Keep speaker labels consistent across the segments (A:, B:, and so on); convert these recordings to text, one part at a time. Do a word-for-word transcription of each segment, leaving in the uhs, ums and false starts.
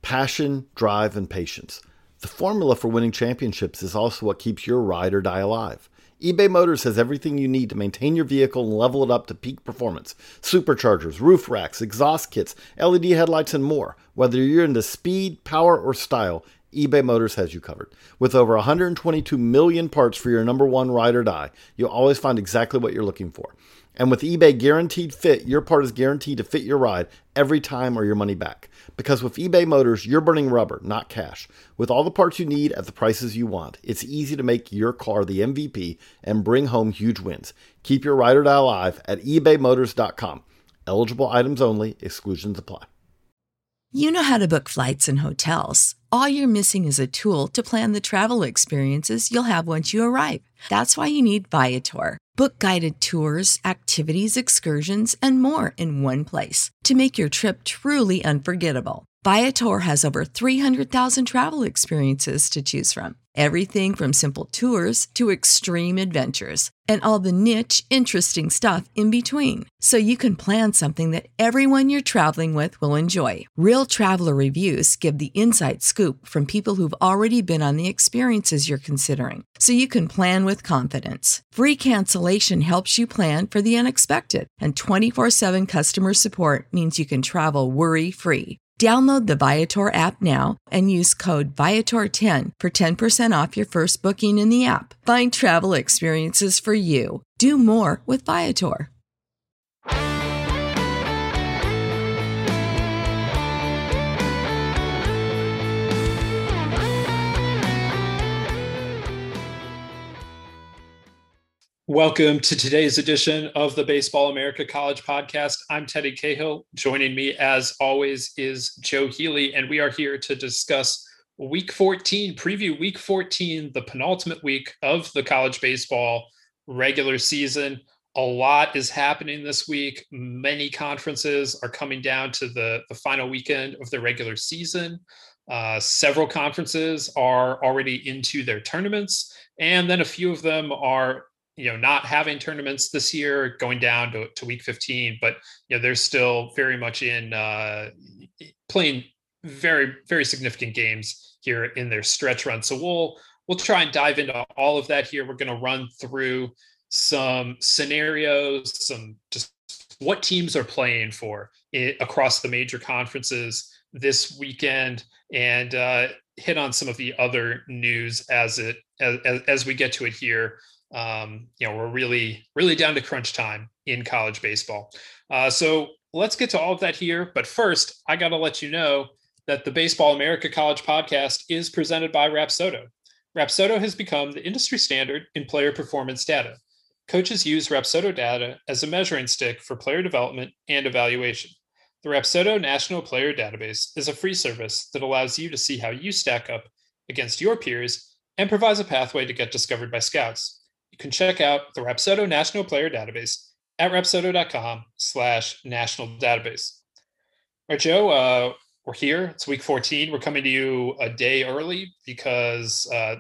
A: Passion, drive, and patience. The formula for winning championships is also what keeps your ride or die alive. eBay Motors has everything you need to maintain your vehicle and level it up to peak performance. Superchargers, roof racks, exhaust kits, L E D headlights, and more. Whether you're into speed, power, or style, eBay Motors has you covered. With over one hundred twenty-two million parts for your number one ride or die, you'll always find exactly what you're looking for. And with eBay Guaranteed Fit, your part is guaranteed to fit your ride every time or your money back. Because with eBay Motors, you're burning rubber, not cash. With all the parts you need at the prices you want, it's easy to make your car the M V P and bring home huge wins. Keep your ride or die alive at ebay motors dot com. Eligible items only. Exclusions apply.
B: You know how to book flights and hotels. All you're missing is a tool to plan the travel experiences you'll have once you arrive. That's why you need Viator. Book guided tours, activities, excursions, and more in one place to make your trip truly unforgettable. Viator has over three hundred thousand travel experiences to choose from. Everything from simple tours to extreme adventures and all the niche, interesting stuff in between. So you can plan something that everyone you're traveling with will enjoy. Real traveler reviews give the inside scoop from people who've already been on the experiences you're considering. So you can plan with confidence. Free cancellation helps you plan for the unexpected. And twenty-four seven customer support means you can travel worry-free. Download the Viator app now and use code Viator ten for ten percent off your first booking in the app. Find travel experiences for you. Do more with Viator.
C: Welcome to today's edition of the Baseball America College Podcast. I'm Teddy Cahill. Joining me, as always, is Joe Healy, and we are here to discuss Week fourteen, preview Week fourteen, the penultimate week of the college baseball regular season. A lot is happening this week. Many conferences are coming down to the, the final weekend of the regular season. Uh, several conferences are already into their tournaments, and then a few of them are you know, not having tournaments this year, going down to, to week fifteen, but, you know, they're still very much in uh, playing very, very significant games here in their stretch run. So we'll, we'll try and dive into all of that here. We're going to run through some scenarios, some just what teams are playing for it, across the major conferences this weekend, and uh, hit on some of the other news as it, as, as we get to it here. Um, you know, we're really, really down to crunch time in college baseball. Uh, so let's get to all of that here. But first, I got to let you know that the Baseball America College Podcast is presented by Rapsodo. Rapsodo has become the industry standard in player performance data. Coaches use Rapsodo data as a measuring stick for player development and evaluation. The Rapsodo National Player Database is a free service that allows you to see how you stack up against your peers and provides a pathway to get discovered by scouts. You can check out the Rapsodo National Player Database at rapsodo.com slash national database. All right, Joe, uh, we're here. It's week fourteen. We're coming to you a day early because uh,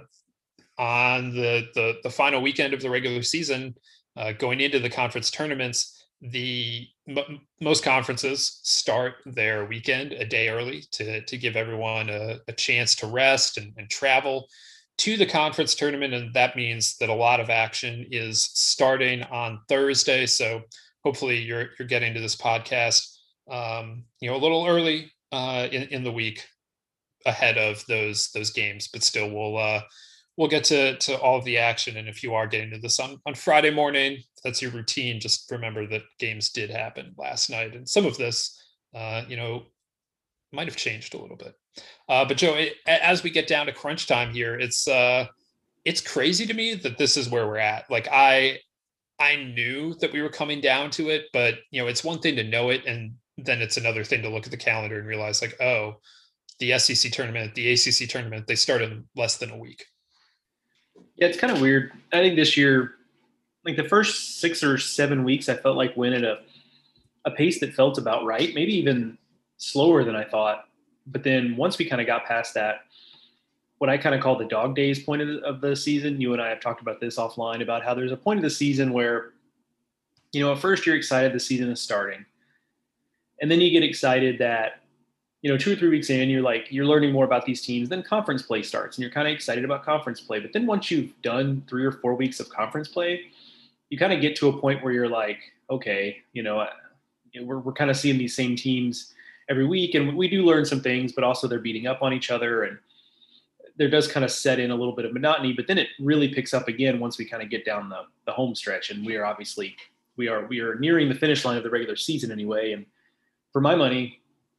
C: on the, the, the final weekend of the regular season, uh, going into the conference tournaments, the m- most conferences start their weekend a day early to, to give everyone a, a chance to rest and, and travel to the conference tournament. And that means that a lot of action is starting on Thursday. So hopefully you're, you're getting to this podcast, um, you know, a little early uh, in, in the week ahead of those, those games, but still we'll, uh, we'll get to, to all of the action. And if you are getting to this on, on Friday morning, that's your routine. Just remember that games did happen last night. And some of this, uh, you know, might have changed a little bit. Uh, but Joe, it, as we get down to crunch time here, it's uh, it's crazy to me that this is where we're at. Like I, I knew that we were coming down to it, but you know, it's one thing to know it, and then it's another thing to look at the calendar and realize, like, oh, the S E C tournament, the A C C tournament, they start in less than a week.
D: Yeah, it's kind of weird. I think this year, like the first six or seven weeks, I felt like went at a a pace that felt about right, maybe even slower than I thought. But then once we kind of got past that, what I kind of call the dog days point of the, of the season, you and I have talked about this offline about how there's a point of the season where, you know, at first you're excited the season is starting. And then you get excited that you know, two or three weeks in, you're like, you're learning more about these teams. Then conference play starts and you're kind of excited about conference play. But then once you've done three or four weeks of conference play, you kind of get to a point where you're like, okay, you know, we're, we're kind of seeing these same teams every week. And we do learn some things, but also they're beating up on each other. And there does kind of set in a little bit of monotony, but then it really picks up again once we kind of get down the, the home stretch. And we are obviously, we are, we are nearing the finish line of the regular season anyway. And for my money,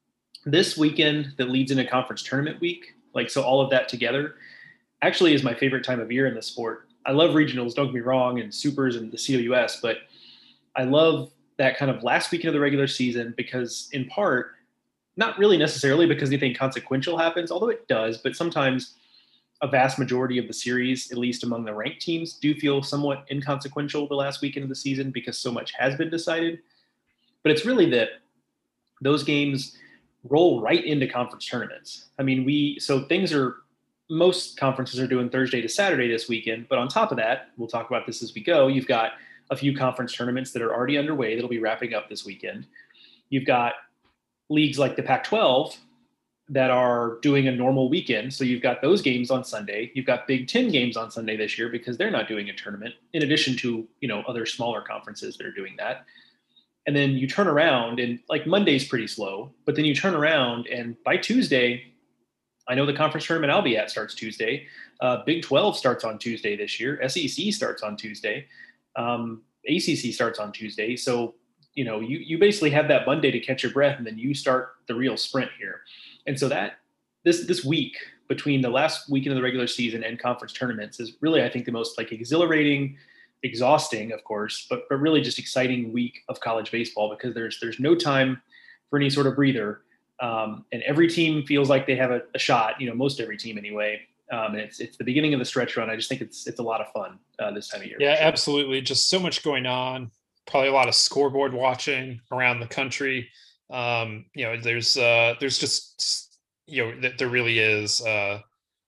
D: this weekend that leads into conference tournament week, like, so all of that together actually is my favorite time of year in the sport. I love regionals, don't get me wrong, and supers and the C W S, but I love that kind of last weekend of the regular season because, in part, not really necessarily because anything consequential happens, although it does, but sometimes a vast majority of the series, at least among the ranked teams, do feel somewhat inconsequential the last weekend of the season because so much has been decided. But it's really that those games roll right into conference tournaments. I mean, we, so things are, most conferences are doing Thursday to Saturday this weekend, but on top of that, we'll talk about this as we go. You've got a few conference tournaments that are already underway that'll be wrapping up this weekend. You've got leagues like the Pac twelve that are doing a normal weekend. So you've got those games on Sunday. You've got Big Ten games on Sunday this year because they're not doing a tournament, in addition to, you know, other smaller conferences that are doing that. And then you turn around and like Monday's pretty slow, but then you turn around and by Tuesday, I know the conference tournament I'll be at starts Tuesday. Uh, Big twelve starts on Tuesday this year. S E C starts on Tuesday. Um, A C C starts on Tuesday. So, you know, you, you basically have that Monday to catch your breath and then you start the real sprint here. And so that this, this week between the last weekend of the regular season and conference tournaments is really, I think, the most like exhilarating, exhausting, of course, but but really just exciting week of college baseball because there's there's no time for any sort of breather, um, and every team feels like they have a, a shot. You know, most every team anyway. Um, and it's it's the beginning of the stretch run. I just think it's it's a lot of fun uh, this time of year.
C: Yeah, sure. Absolutely. Just so much going on. Probably a lot of scoreboard watching around the country. Um, you know, there's uh, there's just you know th- there really is. Uh,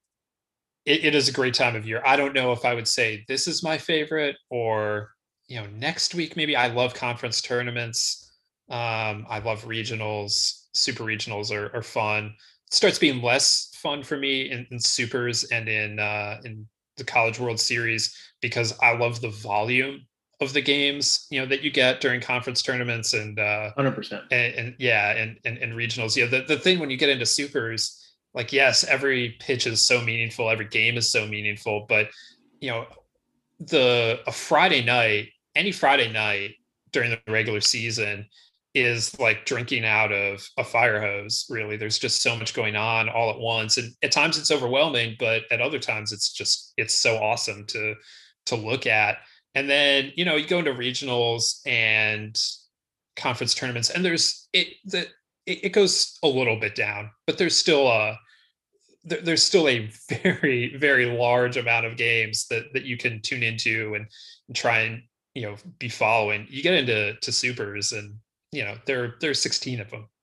C: It, it is a great time of year. I don't know if I would say this is my favorite or, you know, next week, maybe. I love conference tournaments. Um, I love regionals. Super regionals are, are fun. It starts being less fun for me in, in supers and in, uh, in the College World Series because I love the volume of the games, you know, that you get during conference tournaments and, uh,
D: one hundred percent.
C: And, and yeah, and, and, and regionals. Yeah. The, the thing when you get into supers, like, yes, every pitch is so meaningful. Every game is so meaningful. But, you know, the a Friday night, any Friday night during the regular season is like drinking out of a fire hose, really. There's just so much going on all at once. And at times it's overwhelming, but at other times it's just, it's so awesome to, to look at. And then, you know, you go into regionals and conference tournaments and there's it, the, it, it goes a little bit down, but there's still a, there, there's still a very, very large amount of games that, that you can tune into and, and try and, you know, be following. You get into to supers and, you know, there, there's sixteen of them.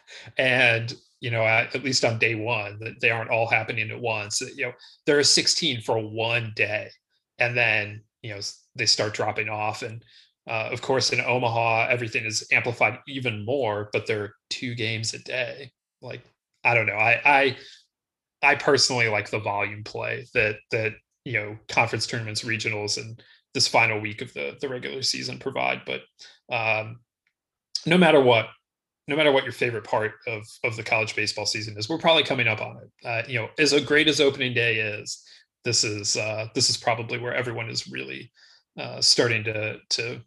C: And, you know, at, at least on day one, that they aren't all happening at once. You know, there are sixteen for one day. And then, you know, they start dropping off. And uh, of course, in Omaha, everything is amplified even more, but there are two games a day. Like, I don't know. I, I, I personally like the volume play that, that, you know, conference tournaments, regionals, and this final week of the, the regular season provide. But um, no matter what, no matter what your favorite part of, of the college baseball season is, we're probably coming up on it. Uh, you know, as great as opening day is, this is uh, this is probably where everyone is really uh, starting to to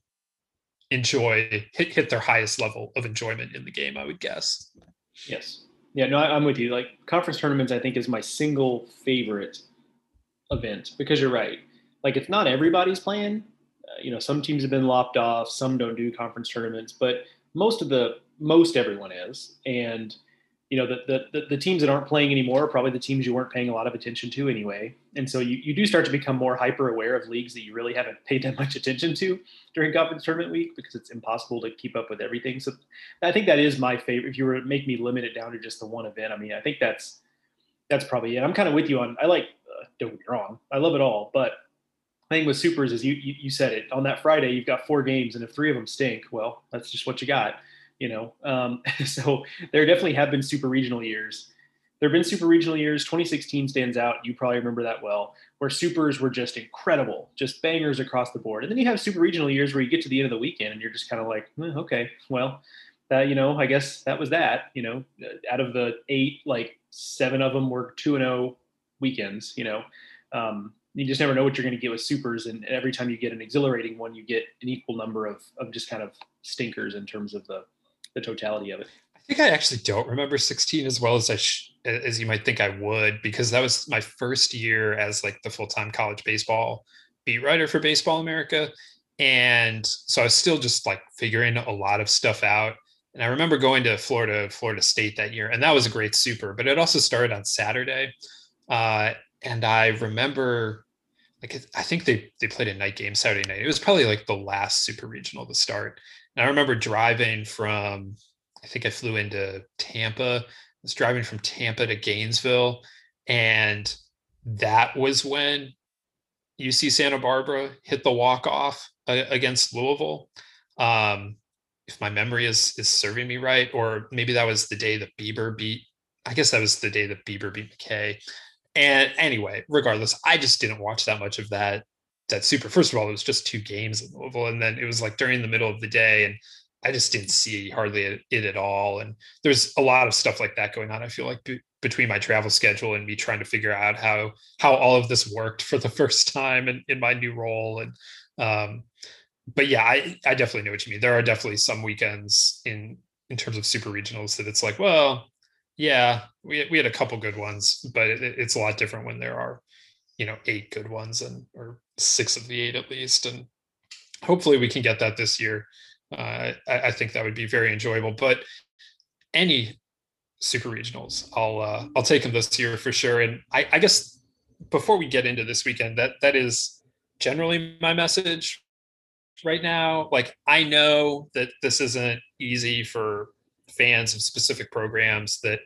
C: enjoy hit hit their highest level of enjoyment in the game, I would guess.
D: Yes. Yeah. No, I, I'm with you. Like conference tournaments, I think is my single favorite event because you're right. Like it's not everybody's playing. Uh, you know, some teams have been lopped off. Some don't do conference tournaments, but most of the most everyone is. And you know, the, the the teams that aren't playing anymore are probably the teams you weren't paying a lot of attention to anyway. And so you, you do start to become more hyper aware of leagues that you really haven't paid that much attention to during conference tournament week because it's impossible to keep up with everything. So I think that is my favorite. If you were to make me limit it down to just the one event, I mean, I think that's that's probably it. I'm kind of with you on. I like. Uh, don't get me wrong. I love it all, but the thing with supers is you, you you said it on that Friday. You've got four games, and if three of them stink, well, that's just what you got. you know? Um, so there definitely have been super regional years. There have been super regional years. twenty sixteen stands out. You probably remember that well, where supers were just incredible, just bangers across the board. And then you have super regional years where you get to the end of the weekend and you're just kind of like, eh, okay, well, that, you know, I guess that was that, you know, out of the eight, like seven of them were two and oh weekends, you know. Um, you just never know what you're going to get with supers. And every time you get an exhilarating one, you get an equal number of, of just kind of stinkers in terms of the, the totality of it.
C: I think I actually don't remember sixteen as well as I sh- as you might think I would, because that was my first year as like the full-time college baseball beat writer for Baseball America. And so I was still just like figuring a lot of stuff out. And I remember going to Florida, Florida State that year, and that was a great super, but it also started on Saturday. Uh, and I remember like, I think they, they played a night game Saturday night. It was probably like the last super regional to start. And I remember driving from, I think I flew into Tampa. I was driving from Tampa to Gainesville. And that was when U C Santa Barbara hit the walk-off uh, against Louisville. Um, if my memory is is serving me right, or maybe that was the day that Bieber beat, I guess that was the day that Bieber beat McKay. And anyway, regardless, I just didn't watch that much of that, that super. First of all, it was just two games in Louisville. And then it was like during the middle of the day, and I just didn't see hardly it at all. And there's a lot of stuff like that going on. I feel like b- between my travel schedule and me trying to figure out how, how all of this worked for the first time in, in my new role. And, um, but yeah, I, I definitely know what you mean. There are definitely some weekends in, in terms of super regionals that it's like, well, yeah, we, we had a couple good ones, but it, it's a lot different when there are, you know, eight good ones, and, or six of the eight at least. And hopefully we can get that this year. Uh, I, I think that would be very enjoyable, but any super regionals, I'll uh, I'll take them this year for sure. And I, I guess before we get into this weekend, that that is generally my message right now. Like, I know that this isn't easy for fans of specific programs that,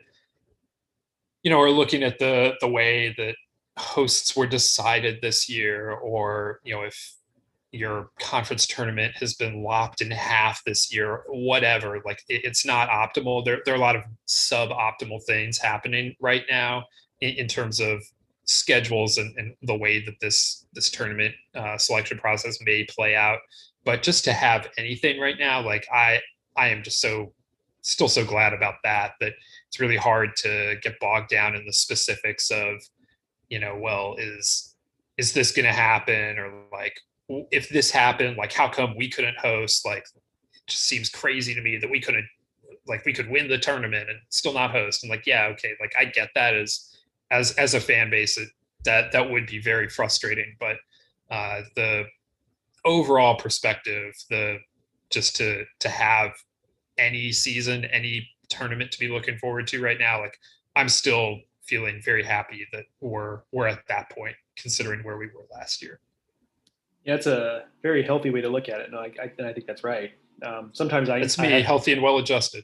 C: you know, are looking at the the way that hosts were decided this year, or, you know, if your conference tournament has been lopped in half this year, whatever, like it, it's not optimal. There, there are a lot of suboptimal things happening right now in, in terms of schedules and, and the way that this, this tournament uh, selection process may play out. But just to have anything right now, like I, I am just so, still so glad about that, that it's really hard to get bogged down in the specifics of, you know, well, is, is this going to happen? Or like, if this happened, like, how come we couldn't host? Like, it just seems crazy to me that we couldn't, like, we could win the tournament and still not host. And like, yeah, okay, like I get that as as as a fan base, it, that that would be very frustrating. But uh, the overall perspective, the just to to have any season, any tournament to be looking forward to right now, like I'm still feeling very happy that we're we're at that point, considering where we were last year.
D: Yeah, it's a very healthy way to look at it. No, I, I, I think that's right. Um, sometimes I,
C: it's me,
D: I have,
C: healthy and well-adjusted.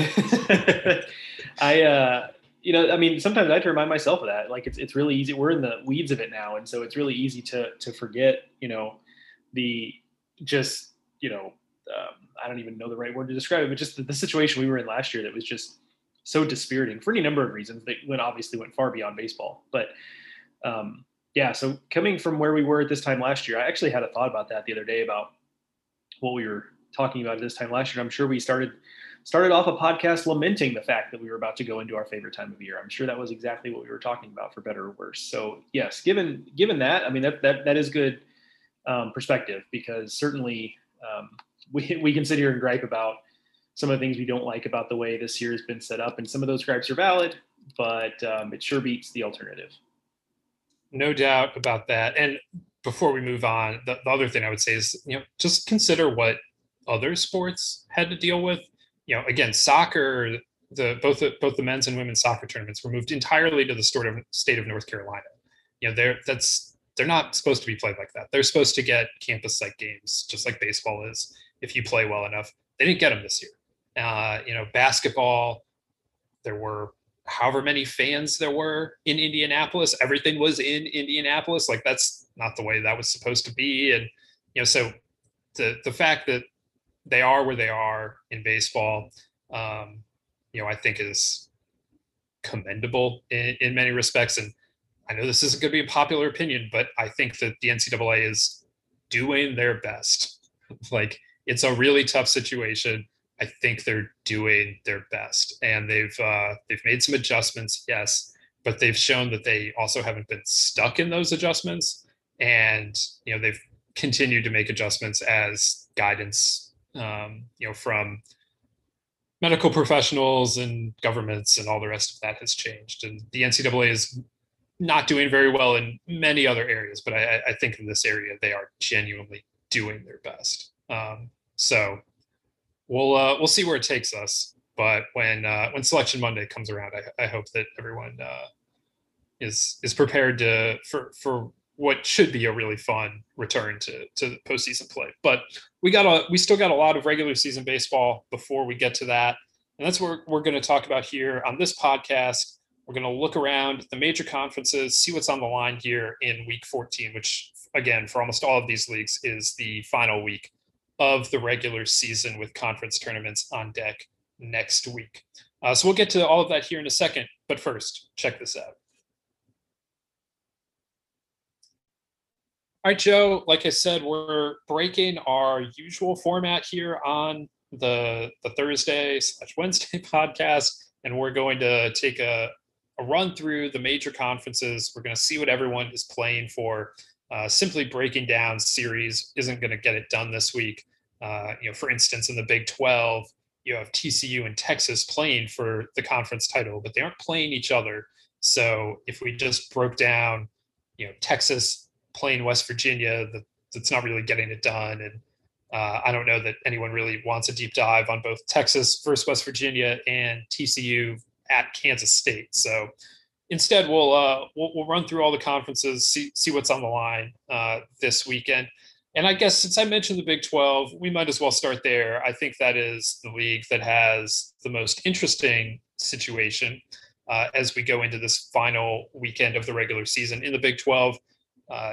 D: I, uh, you know, I mean, sometimes I have to remind myself of that. Like, it's it's really easy. We're in the weeds of it now, and so it's really easy to to forget. You know, the just you know, um, I don't even know the right word to describe it, but just the, the situation we were in last year that was just so dispiriting for any number of reasons that went obviously went far beyond baseball, but. Um, Yeah, so coming from where we were at this time last year, I actually had a thought about that the other day about what we were talking about at this time last year. I'm sure we started started off a podcast lamenting the fact that we were about to go into our favorite time of year. I'm sure that was exactly what we were talking about, for better or worse. So yes, given given that, I mean that that that is good um, perspective, because certainly um, we we can sit here and gripe about some of the things we don't like about the way this year has been set up, and some of those gripes are valid, but um, it sure beats the alternative.
C: No doubt about that. And before we move on, the, the other thing I would say is, you know, just consider what other sports had to deal with. You know, again, soccer, the both the, both the men's and women's soccer tournaments were moved entirely to the state of, state of North Carolina. You know, they're that's they're not supposed to be played like that. They're supposed to get campus site games, just like baseball is, if you play well enough. They didn't get them this year. Uh, you know, basketball, there were however many fans there were in Indianapolis, everything was in Indianapolis. Like, that's not the way that was supposed to be. And, you know, so the, the fact that they are where they are in baseball, um, you know, I think is commendable in, in many respects. And I know this isn't going to be a popular opinion, but I think that the N C double A is doing their best. Like, it's a really tough situation. I think they're doing their best, and they've uh, they've made some adjustments, yes, but they've shown that they also haven't been stuck in those adjustments, and you know they've continued to make adjustments as guidance, um, you know, from medical professionals and governments and all the rest of that has changed. And the N C double A is not doing very well in many other areas, but I, I think in this area they are genuinely doing their best. Um, so. We'll uh, we'll see where it takes us, but when uh, when Selection Monday comes around, I, I hope that everyone uh, is is prepared to for for what should be a really fun return to to postseason play. But we got a we still got a lot of regular season baseball before we get to that, and that's what we're, we're going to talk about here on this podcast. We're going to look around the major conferences, see what's on the line here in Week fourteen, which again for almost all of these leagues is the final week of the regular season with conference tournaments on deck next week. Uh, so we'll get to all of that here in a second, but first, check this out. All right, Joe, like I said, we're breaking our usual format here on the, the Thursday slash Wednesday podcast, and we're going to take a, a run through the major conferences. We're going to see what everyone is playing for. Uh, simply breaking down series isn't going to get it done this week. Uh, you know, for instance, in the Big twelve, you have T C U and Texas playing for the conference title, but they aren't playing each other. So if we just broke down, you know, Texas playing West Virginia, that, that's not really getting it done. And uh, I don't know that anyone really wants a deep dive on both Texas versus West Virginia and T C U at Kansas State. So instead, we'll, uh, we'll we'll run through all the conferences, see see what's on the line uh, this weekend. And I guess since I mentioned the Big twelve, we might as well start there. I think that is the league that has the most interesting situation uh, as we go into this final weekend of the regular season. In the Big twelve, uh,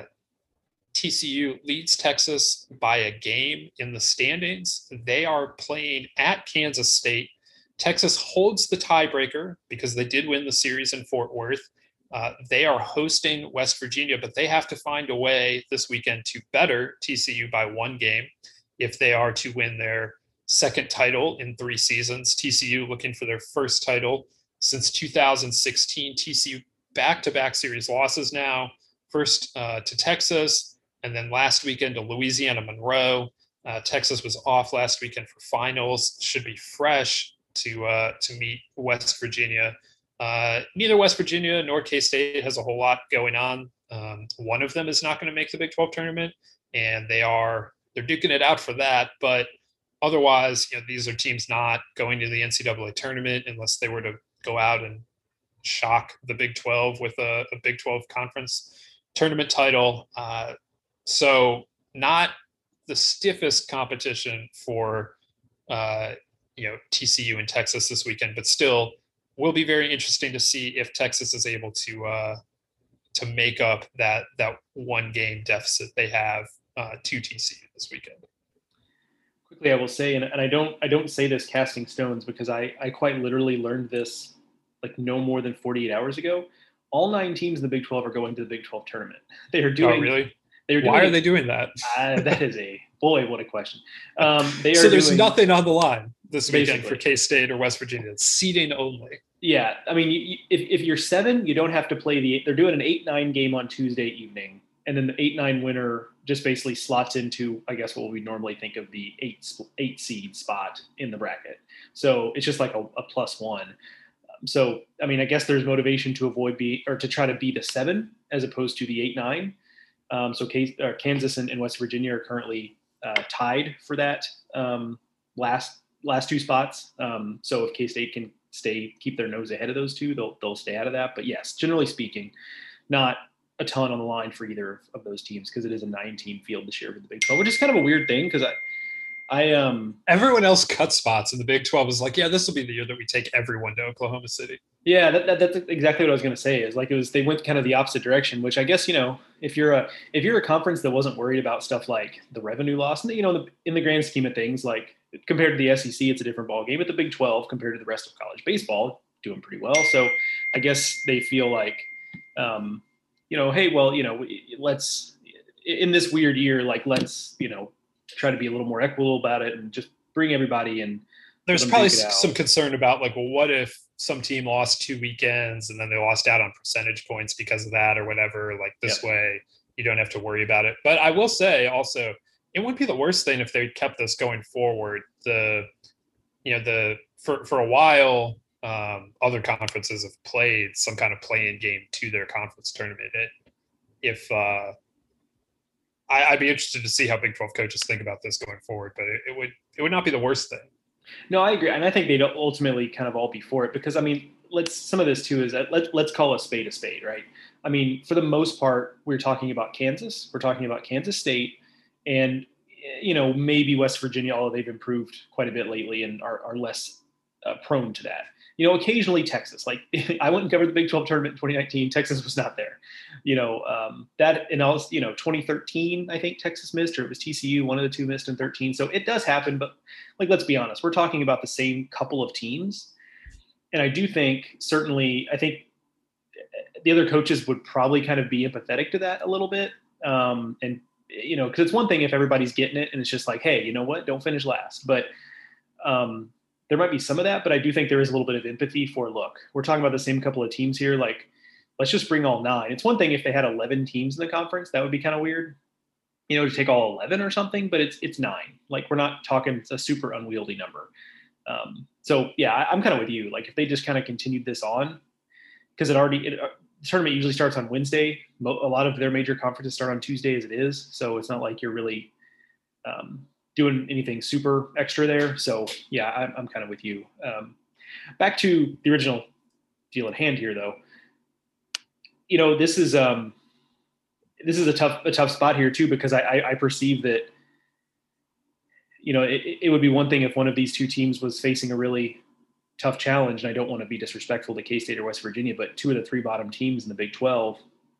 C: T C U leads Texas by a game in the standings. They are playing at Kansas State. Texas holds the tiebreaker because they did win the series in Fort Worth. Uh, they are hosting West Virginia, but they have to find a way this weekend to better T C U by one game if they are to win their second title in three seasons. T C U looking for their first title since two thousand sixteen. T C U back-to-back series losses now, first uh, to Texas, and then last weekend to Louisiana Monroe. Uh, Texas was off last weekend for finals, should be fresh to uh, to meet West Virginia. Uh, neither West Virginia nor K-State has a whole lot going on. Um, one of them is not going to make the Big twelve tournament, and they are they're duking it out for that. But otherwise, you know, these are teams not going to the N C double A tournament unless they were to go out and shock the Big twelve with a, a Big twelve conference tournament title. Uh, so not the stiffest competition for uh, you know T C U and Texas this weekend, but still will be very interesting to see if Texas is able to uh, to make up that that one game deficit they have uh, to T C U this weekend.
D: Quickly, I will say, and, and I don't I don't say this casting stones because I I quite literally learned this like no more than forty-eight hours ago. All nine teams in the Big twelve are going to the Big twelve tournament. They are doing.
C: Oh, really?
D: They are doing,
C: Why are they doing that?
D: Uh, that is a boy. What a question. Um, they are
C: so there's
D: doing,
C: nothing on the line this weekend
D: basically
C: for K-State or West Virginia. It's seeding only.
D: Yeah, I mean, you, you, if if you're seven, you don't have to play the. They're doing an eight nine game on Tuesday evening, and then the eight nine winner just basically slots into, I guess, what we normally think of the eight eight seed spot in the bracket. So it's just like a, a plus one. Um, so I mean, I guess there's motivation to avoid be or to try to beat a seven as opposed to the eight nine. Um, so K, or Kansas and, and West Virginia are currently uh, tied for that um, last last two spots. Um, so if K-State can stay, keep their nose ahead of those two, they'll they'll stay out of that. But yes, generally speaking, not a ton on the line for either of those teams because it is a nine-team field this year with the Big twelve, which is kind of a weird thing because I, I um
C: everyone else cut spots and the Big twelve is like, yeah, this will be the year that we take everyone to Oklahoma City.
D: Yeah, that, that, that's exactly what I was going to say. Is like it was they went kind of the opposite direction, which I guess you know if you're a if you're a conference that wasn't worried about stuff like the revenue loss, and you know in the, in the grand scheme of things, like compared to the S E C, it's a different ballgame. But the Big twelve, compared to the rest of college baseball, doing pretty well. So I guess they feel like, um, you know, hey, well, you know, let's in this weird year, like let's, you know, try to be a little more equitable about it and just bring everybody in.
C: There's probably some concern about like, well, what if some team lost two weekends and then they lost out on percentage points because of that or whatever? Like this yep. way, you don't have to worry about it. But I will say also, it wouldn't be the worst thing if they kept this going forward. The, you know, the for for a while, um, other conferences have played some kind of play-in game to their conference tournament. It, if uh, I, I'd be interested to see how Big twelve coaches think about this going forward, but it, it would it would not be the worst thing.
D: No, I agree, and I think they'd ultimately kind of all be for it because I mean, let's some of this too is that let let's call a spade a spade, right? I mean, for the most part, we're talking about Kansas, we're talking about Kansas State, and you know maybe West Virginia, although they've improved quite a bit lately and are are less uh, prone to that. You know, occasionally Texas. Like I went and covered the Big twelve tournament in twenty nineteen. Texas was not there. You know um, that, and also you know twenty thirteen. I think Texas missed, or it was T C U. One of the two missed in thirteen. So it does happen. But like, let's be honest, we're talking about the same couple of teams, and I do think certainly, I think the other coaches would probably kind of be empathetic to that a little bit, um, and you know, because it's one thing if everybody's getting it and it's just like, hey, you know what, don't finish last, but. Um, There might be some of that, but I do think there is a little bit of empathy for, look, we're talking about the same couple of teams here. Like, let's just bring all nine. It's one thing if they had eleven teams in the conference, that would be kind of weird, you know, to take all eleven or something, but it's, it's nine. Like, we're not talking a super unwieldy number. Um, so yeah, I, I'm kind of with you. Like if they just kind of continued this on, because it already, it, the tournament usually starts on Wednesday. A lot of their major conferences start on Tuesday as it is. So it's not like you're really, um, doing anything super extra there. So yeah, I'm, I'm kind of with you. Um, back to the original deal at hand here though. You know, this is, um, this is a tough, a tough spot here too, because I, I, I perceive that, you know, it, it would be one thing if one of these two teams was facing a really tough challenge, and I don't want to be disrespectful to K-State or West Virginia, but two of the three bottom teams in the Big twelve.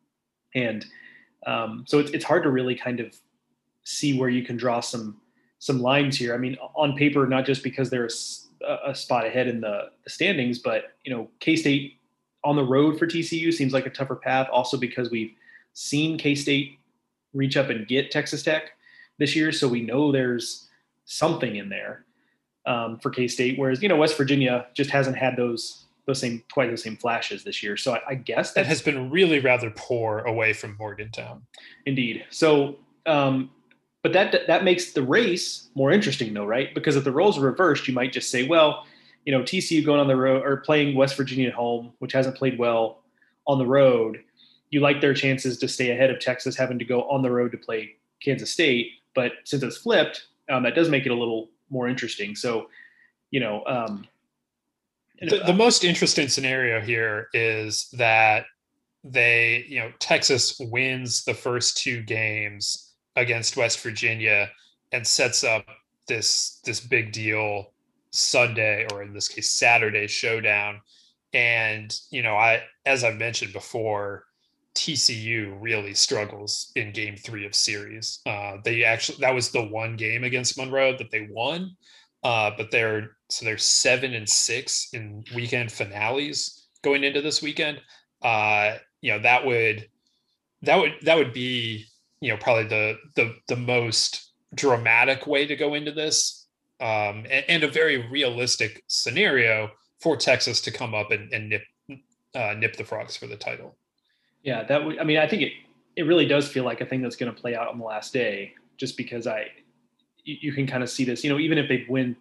D: And um, so it's, it's hard to really kind of see where you can draw some, some lines here. I mean, on paper, not just because there's a, a spot ahead in the, the standings, but, you know, K-State on the road for T C U seems like a tougher path. Also because we've seen K-State reach up and get Texas Tech this year. So we know there's something in there um, for K-State. Whereas, you know, West Virginia just hasn't had those, those same, quite the same flashes this year. So I, I guess
C: that has been really rather poor away from Morgantown.
D: Indeed. So, um, But that that makes the race more interesting, though, right? Because if the roles are reversed, you might just say, well, you know, T C U going on the road or playing West Virginia at home, which hasn't played well on the road, you like their chances to stay ahead of Texas having to go on the road to play Kansas State. But since it's flipped, um, that does make it a little more interesting. So, you know, um,
C: the, the most interesting scenario here is that they, you know, Texas wins the first two games against West Virginia and sets up this this big deal Sunday, or in this case Saturday, showdown. And you know, I as I've mentioned before, T C U really struggles in game three of series. Uh, they actually that was the one game against Monroe that they won, uh, but they're so they're seven and six in weekend finales going into this weekend. Uh, you know, that would that would that would be you know, probably the, the, the most dramatic way to go into this, um, and, and a very realistic scenario for Texas to come up and, and nip, uh, nip the Frogs for the title.
D: Yeah, that would, I mean, I think it, it really does feel like a thing that's going to play out on the last day, just because I, you, you can kind of see this, you know, even if they win,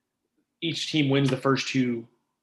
D: each team wins the first two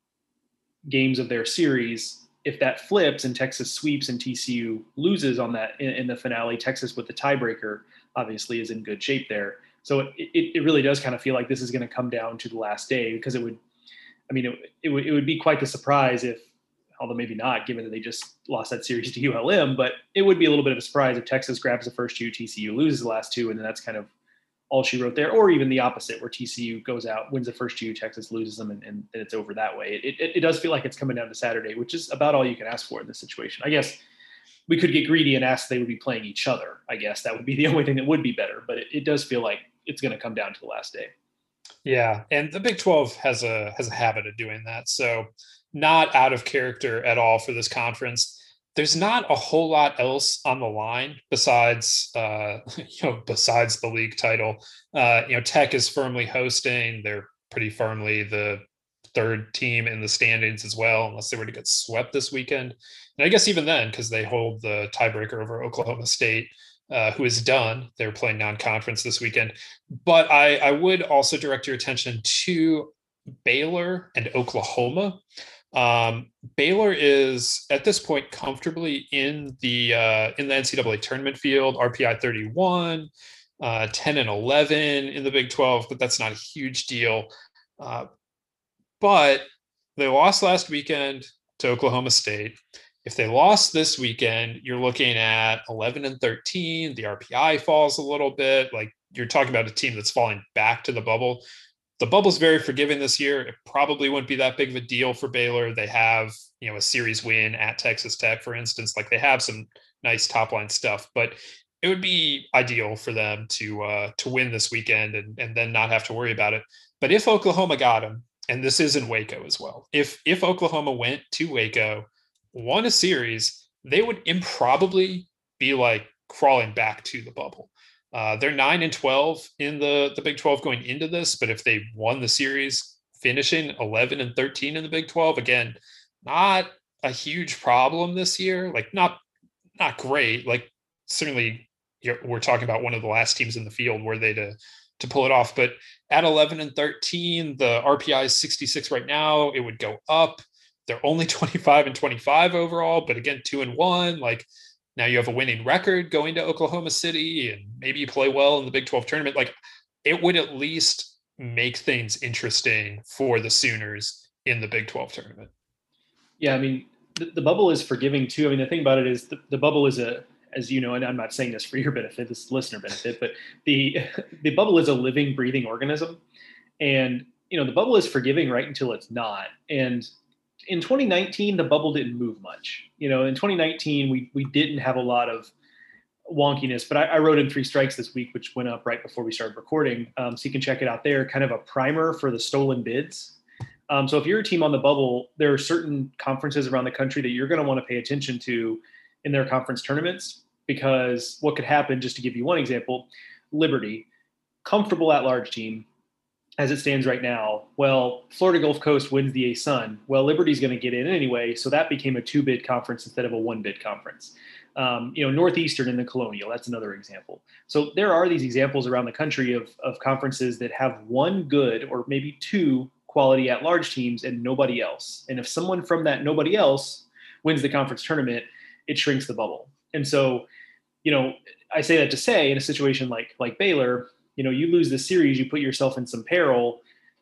D: games of their series, if that flips and Texas sweeps and T C U loses on that in, in the finale, Texas with the tiebreaker obviously is in good shape there. So it, it, it really does kind of feel like this is going to come down to the last day, because it would, I mean, it, it would, it would be quite the surprise if, although maybe not, given that they just lost that series to U L M, but it would be a little bit of a surprise if Texas grabs the first two, T C U loses the last two, and then that's kind of all she wrote there, or even the opposite, where T C U goes out, wins the first two, Texas loses them, and, and, and it's over that way. It, it, it does feel like it's coming down to Saturday, which is about all you can ask for in this situation. I guess we could get greedy and ask they would be playing each other. I guess that would be the only thing that would be better, but it, it does feel like it's going to come down to the last day.
C: Yeah, and the Big twelve has a has a habit of doing that. So not out of character at all for this conference. There's not a whole lot else on the line besides uh, you know besides the league title. Uh, you know, Tech is firmly hosting. They're pretty firmly the third team in the standings as well, unless they were to get swept this weekend. And I guess even then, because they hold the tiebreaker over Oklahoma State, uh, who is done. They're playing non-conference this weekend. But I, I would also direct your attention to Baylor and Oklahoma. Um, Baylor is at this point comfortably in the uh, in the N C double A tournament field, R P I thirty-one, uh, ten and eleven in the Big twelve, but that's not a huge deal. Uh, but they lost last weekend to Oklahoma State. If they lost this weekend, you're looking at eleven and thirteen. The R P I falls a little bit. Like, you're talking about a team that's falling back to the bubble. The bubble's very forgiving this year. It probably wouldn't be that big of a deal for Baylor. They have, you know, a series win at Texas Tech, for instance. Like, they have some nice top line stuff, but it would be ideal for them to uh, to win this weekend and, and then not have to worry about it. But if Oklahoma got them, and this is in Waco as well, if if Oklahoma went to Waco, won a series, they would improbably be like crawling back to the bubble. Uh, they're nine and twelve in the, the Big twelve going into this, but if they won the series, finishing eleven and thirteen in the Big twelve, again, not a huge problem this year. Like, not not great. Like, certainly we're talking about one of the last teams in the field were they to to pull it off. But at eleven and thirteen, the R P I is sixty-six right now. It would go up. They're only twenty-five and twenty-five overall, but again, two and one. Like, now you have a winning record going to Oklahoma City, and maybe you play well in the Big twelve tournament. Like, it would at least make things interesting for the Sooners in the Big twelve tournament.
D: Yeah, I mean, the, the bubble is forgiving too. I mean, the thing about it is the, the bubble is a, as you know, and I'm not saying this for your benefit, this is listener benefit, but the the bubble is a living, breathing organism. And, you know, the bubble is forgiving right until it's not. And in twenty nineteen, the bubble didn't move much. You know, in twenty nineteen, we we didn't have a lot of wonkiness, but I, I wrote in Three Strikes this week, which went up right before we started recording. Um, so you can check it out there, kind of a primer for the stolen bids. Um, so if you're a team on the bubble, there are certain conferences around the country that you're going to want to pay attention to in their conference tournaments, because what could happen, just to give you one example, Liberty, comfortable at-large team, as it stands right now. Well, Florida Gulf Coast wins the A S U N. Well, Liberty's going to get in anyway, so that became a two-bid conference instead of a one-bid conference. Um, you know, Northeastern in the Colonial, that's another example. So there are these examples around the country of, of conferences that have one good or maybe two quality at-large teams and nobody else. And if someone from that nobody else wins the conference tournament, it shrinks the bubble. And so, you know, I say that to say, in a situation like like Baylor, you know, you lose the series, you put yourself in some peril,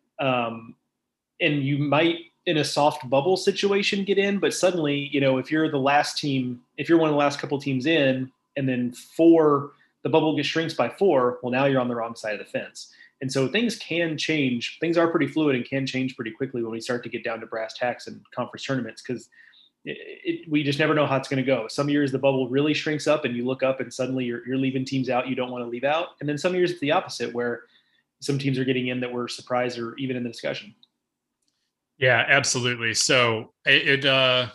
D: um, and you might, in a soft bubble situation, get in. But suddenly, you know, if you're the last team, if you're one of the last couple teams in, and then four, the bubble gets shrinks by four, well, now you're on the wrong side of the fence. And so things can change. Things are pretty fluid and can change pretty quickly when we start to get down to brass tacks and conference tournaments, because It, it, we just never know how it's going to go. Some years the bubble really shrinks up and you look up and suddenly you're, you're leaving teams out you don't want to leave out. And then some years it's the opposite, where some teams are getting in that were surprised or even in the discussion.
C: Yeah, absolutely. So it, it uh,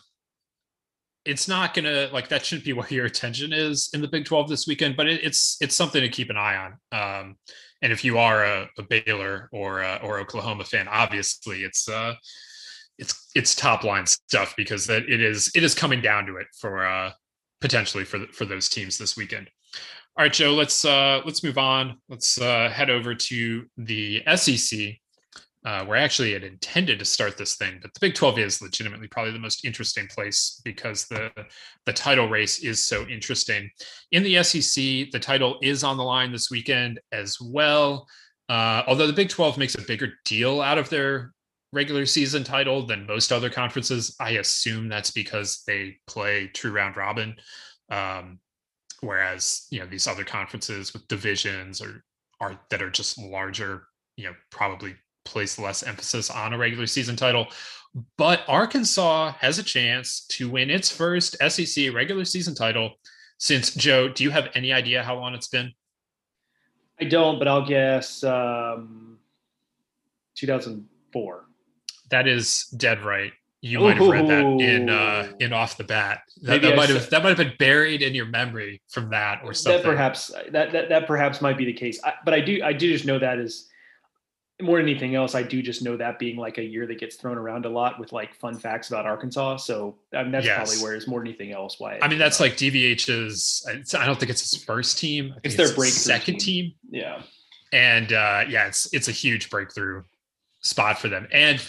C: it's not going to, like, that shouldn't be where your attention is in the Big twelve this weekend, but it, it's it's something to keep an eye on. Um, and if you are a, a Baylor or a, or Oklahoma fan, obviously it's uh, it's it's top line stuff, because that it is it is coming down to it for uh potentially for for those teams this weekend. All right, Joe, let's uh let's move on. Let's uh head over to the S E C, uh where actually it intended to start this thing, but the Big twelve is legitimately probably the most interesting place because the the title race is so interesting. In the S E C, the title is on the line this weekend as well. Uh although the Big twelve makes a bigger deal out of their regular season title than most other conferences. I assume that's because they play true round robin. Um, whereas, you know, these other conferences with divisions or are that are just larger, you know, probably place less emphasis on a regular season title. But Arkansas has a chance to win its first S E C regular season title since, Joe, do you have any idea how long it's been?
D: I don't, but I'll guess um two thousand four.
C: That is dead right. You might have read that in uh, in Off the Bat. That, that might have said, that might have been buried in your memory from that or something.
D: That perhaps that that, that perhaps might be the case. I, but I do I do just know that is more than anything else. I do just know that being like a year that gets thrown around a lot with like fun facts about Arkansas. So I mean, that's yes. probably where it's more than anything else. Why?
C: I mean, that's like D V H's. I don't think it's his first team.
D: It's their
C: it's
D: breakthrough
C: second team.
D: team. Yeah,
C: and uh, yeah, it's it's a huge breakthrough spot for them. And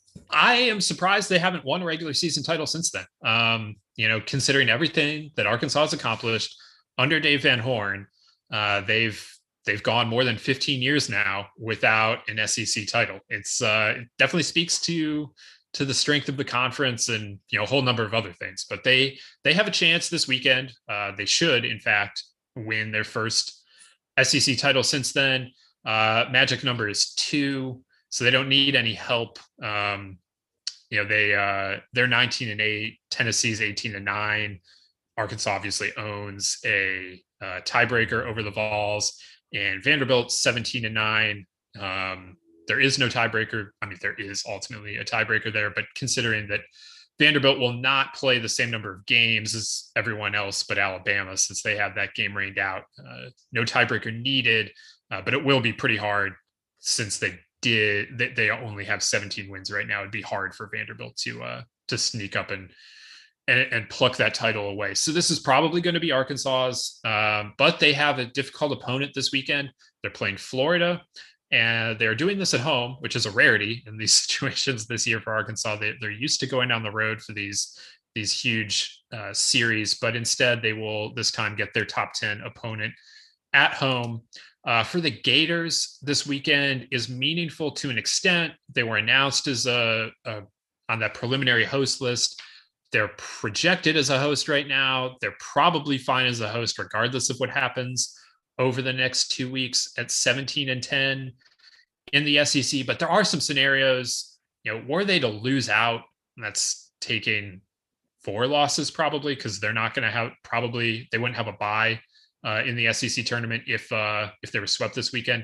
C: I am surprised they haven't won a regular season title since then. Um, you know, considering everything that Arkansas has accomplished under Dave Van Horn, uh, they've they've gone more than fifteen years now without an S E C title. It's uh, it definitely speaks to to the strength of the conference and, you know, a whole number of other things. But they they have a chance this weekend. Uh, they should, in fact, win their first S E C title since then. Uh, magic number is two. So they don't need any help. Um, you know, they uh, they're nineteen and eight. Tennessee's eighteen and nine. Arkansas obviously owns a uh, tiebreaker over the Vols, and Vanderbilt seventeen and nine. Um, there is no tiebreaker. I mean, there is ultimately a tiebreaker there, but considering that Vanderbilt will not play the same number of games as everyone else but Alabama, since they have that game rained out, uh, no tiebreaker needed. Uh, but it will be pretty hard since they did they, they only have seventeen wins right now. It'd be hard for Vanderbilt to uh to sneak up and and, and pluck that title away. So this is probably going to be Arkansas's, um, but they have a difficult opponent this weekend. They're playing Florida, and they're doing this at home, which is a rarity in these situations this year for Arkansas. They, they're used to going down the road for these these huge uh, series, but instead they will this time get their top ten opponent at home. Uh, for the Gators, this weekend is meaningful to an extent. They were announced as a, a on that preliminary host list. They're projected as a host right now. They're probably fine as a host, regardless of what happens over the next two weeks at seventeen and ten in the S E C. But there are some scenarios, you know, were they to lose out, and that's taking four losses probably, because they're not going to have probably they wouldn't have a bye Uh, in the S E C tournament if uh, if they were swept this weekend.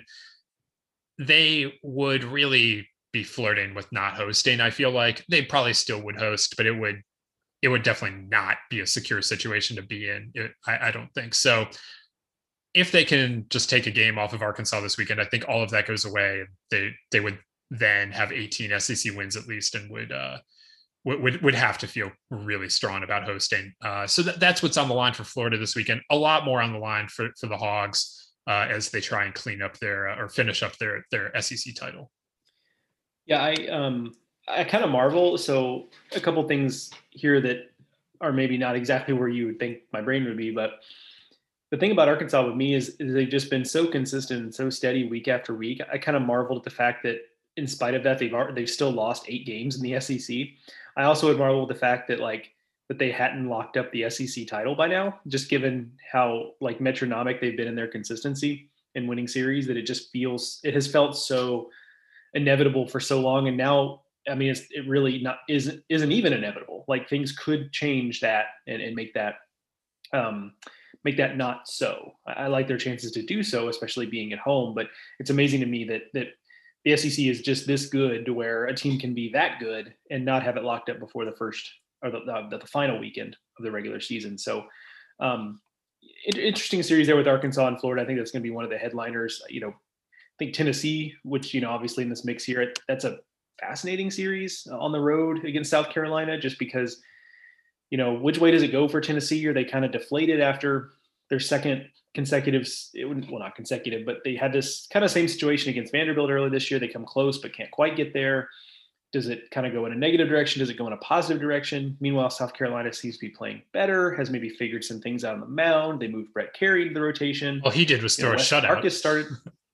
C: They would really be flirting with not hosting. I feel like they probably still would host, but it would it would definitely not be a secure situation to be in. It, I, I don't think so. If they can just take a game off of Arkansas this weekend, I think all of that goes away. They they would then have eighteen S E C wins at least, and would uh, would would have to feel really strong about hosting. Uh, so that, that's what's on the line for Florida this weekend. A lot more on the line for, for the Hogs uh, as they try and clean up their uh, or finish up their their S E C title.
D: Yeah, I um I kind of marvel. So a couple things here that are maybe not exactly where you would think my brain would be, but the thing about Arkansas with me is, is they've just been so consistent and so steady week after week. I kind of marveled at the fact that in spite of that, they've they've still lost eight games in the S E C. I also would marvel at the fact that like that they hadn't locked up the S E C title by now, just given how like metronomic they've been in their consistency in winning series, that it just feels it has felt so inevitable for so long. And now, I mean, it's, it really not isn't isn't even inevitable. Like things could change that and, and make that um, make that not so. I, I like their chances to do so, especially being at home. But it's amazing to me that that. The S E C is just this good to where a team can be that good and not have it locked up before the first or the, the, the final weekend of the regular season. So um, it, interesting series there with Arkansas and Florida. I think that's going to be one of the headliners. You know, I think Tennessee, which, you know, obviously in this mix here, that's a fascinating series on the road against South Carolina, just because, you know, which way does it go for Tennessee? Are they kind of deflated after their second consecutive, it wouldn't, well, not consecutive, but they had this kind of same situation against Vanderbilt earlier this year. They come close, but can't quite get there. Does it kind of go in a negative direction? Does it go in a positive direction? Meanwhile, South Carolina seems to be playing better, has maybe figured some things out on the mound. They moved Brett Carey to the rotation.
C: All he did was throw you know, a shutout.
D: Clark has started.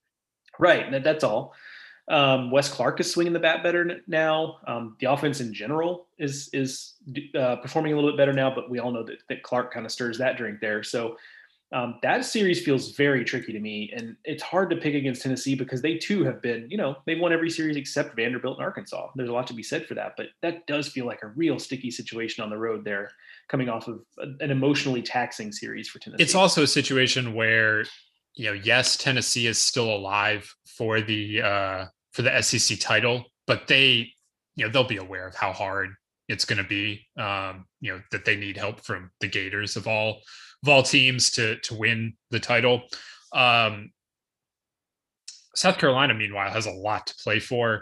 D: Right. That, that's all. Um, Wes Clark is swinging the bat better now. Um, the offense in general is, is uh, performing a little bit better now, but we all know that, that Clark kind of stirs that drink there. So Um, that series feels very tricky to me, and it's hard to pick against Tennessee because they too have been, you know, they've won every series except Vanderbilt and Arkansas. There's a lot to be said for that, but that does feel like a real sticky situation on the road there, coming off of a, an emotionally taxing series for Tennessee.
C: It's also a situation where, you know, yes, Tennessee is still alive for the uh, for the S E C title, but they, you know, they'll be aware of how hard it's going to be. Um, you know, that they need help from the Gators of all of all teams to to win the title. Um, South Carolina, meanwhile, has a lot to play for.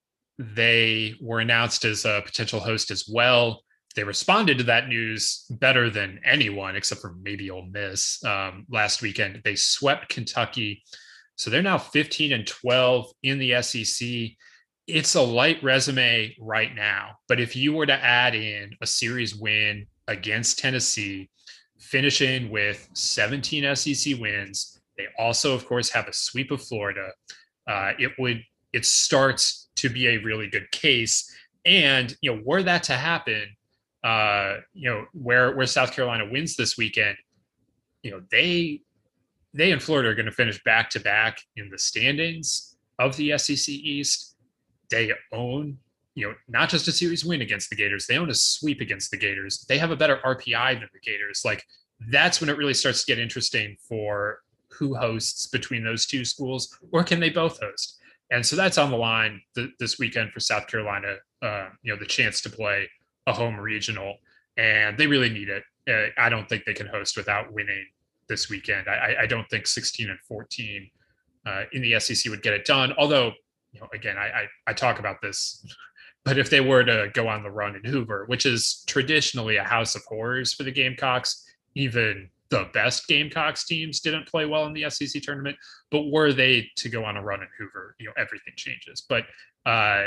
C: They were announced as a potential host as well. They responded to that news better than anyone, except for maybe Ole Miss um, last weekend. They swept Kentucky. So they're now fifteen and twelve in the S E C. It's a light resume right now. But if you were to add in a series win against Tennessee, finishing with seventeen S E C wins, they also, of course, have a sweep of Florida. Uh, it would, it starts to be a really good case. And, you know, were that to happen, uh, you know, where, where South Carolina wins this weekend, you know, they, they and Florida are going to finish back to back in the standings of the S E C East. They own, you know, not just a series win against the Gators, they own a sweep against the Gators. They have a better R P I than the Gators. Like, that's when it really starts to get interesting for who hosts between those two schools, or can they both host? And so that's on the line th- this weekend for South Carolina, uh, you know, the chance to play a home regional, and they really need it. Uh, I don't think they can host without winning this weekend. I, I don't think sixteen and fourteen uh, in the S E C would get it done. Although, you know, again, I, I, I talk about this, but if they were to go on the run in Hoover, which is traditionally a house of horrors for the Gamecocks, even the best Gamecocks teams didn't play well in the S E C tournament, but were they to go on a run in Hoover, you know, everything changes. But uh,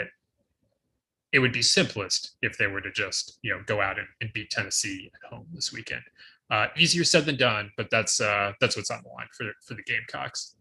C: it would be simplest if they were to just, you know, go out and, and beat Tennessee at home this weekend. Uh, easier said than done, but that's uh, that's what's on the line for for the Gamecocks.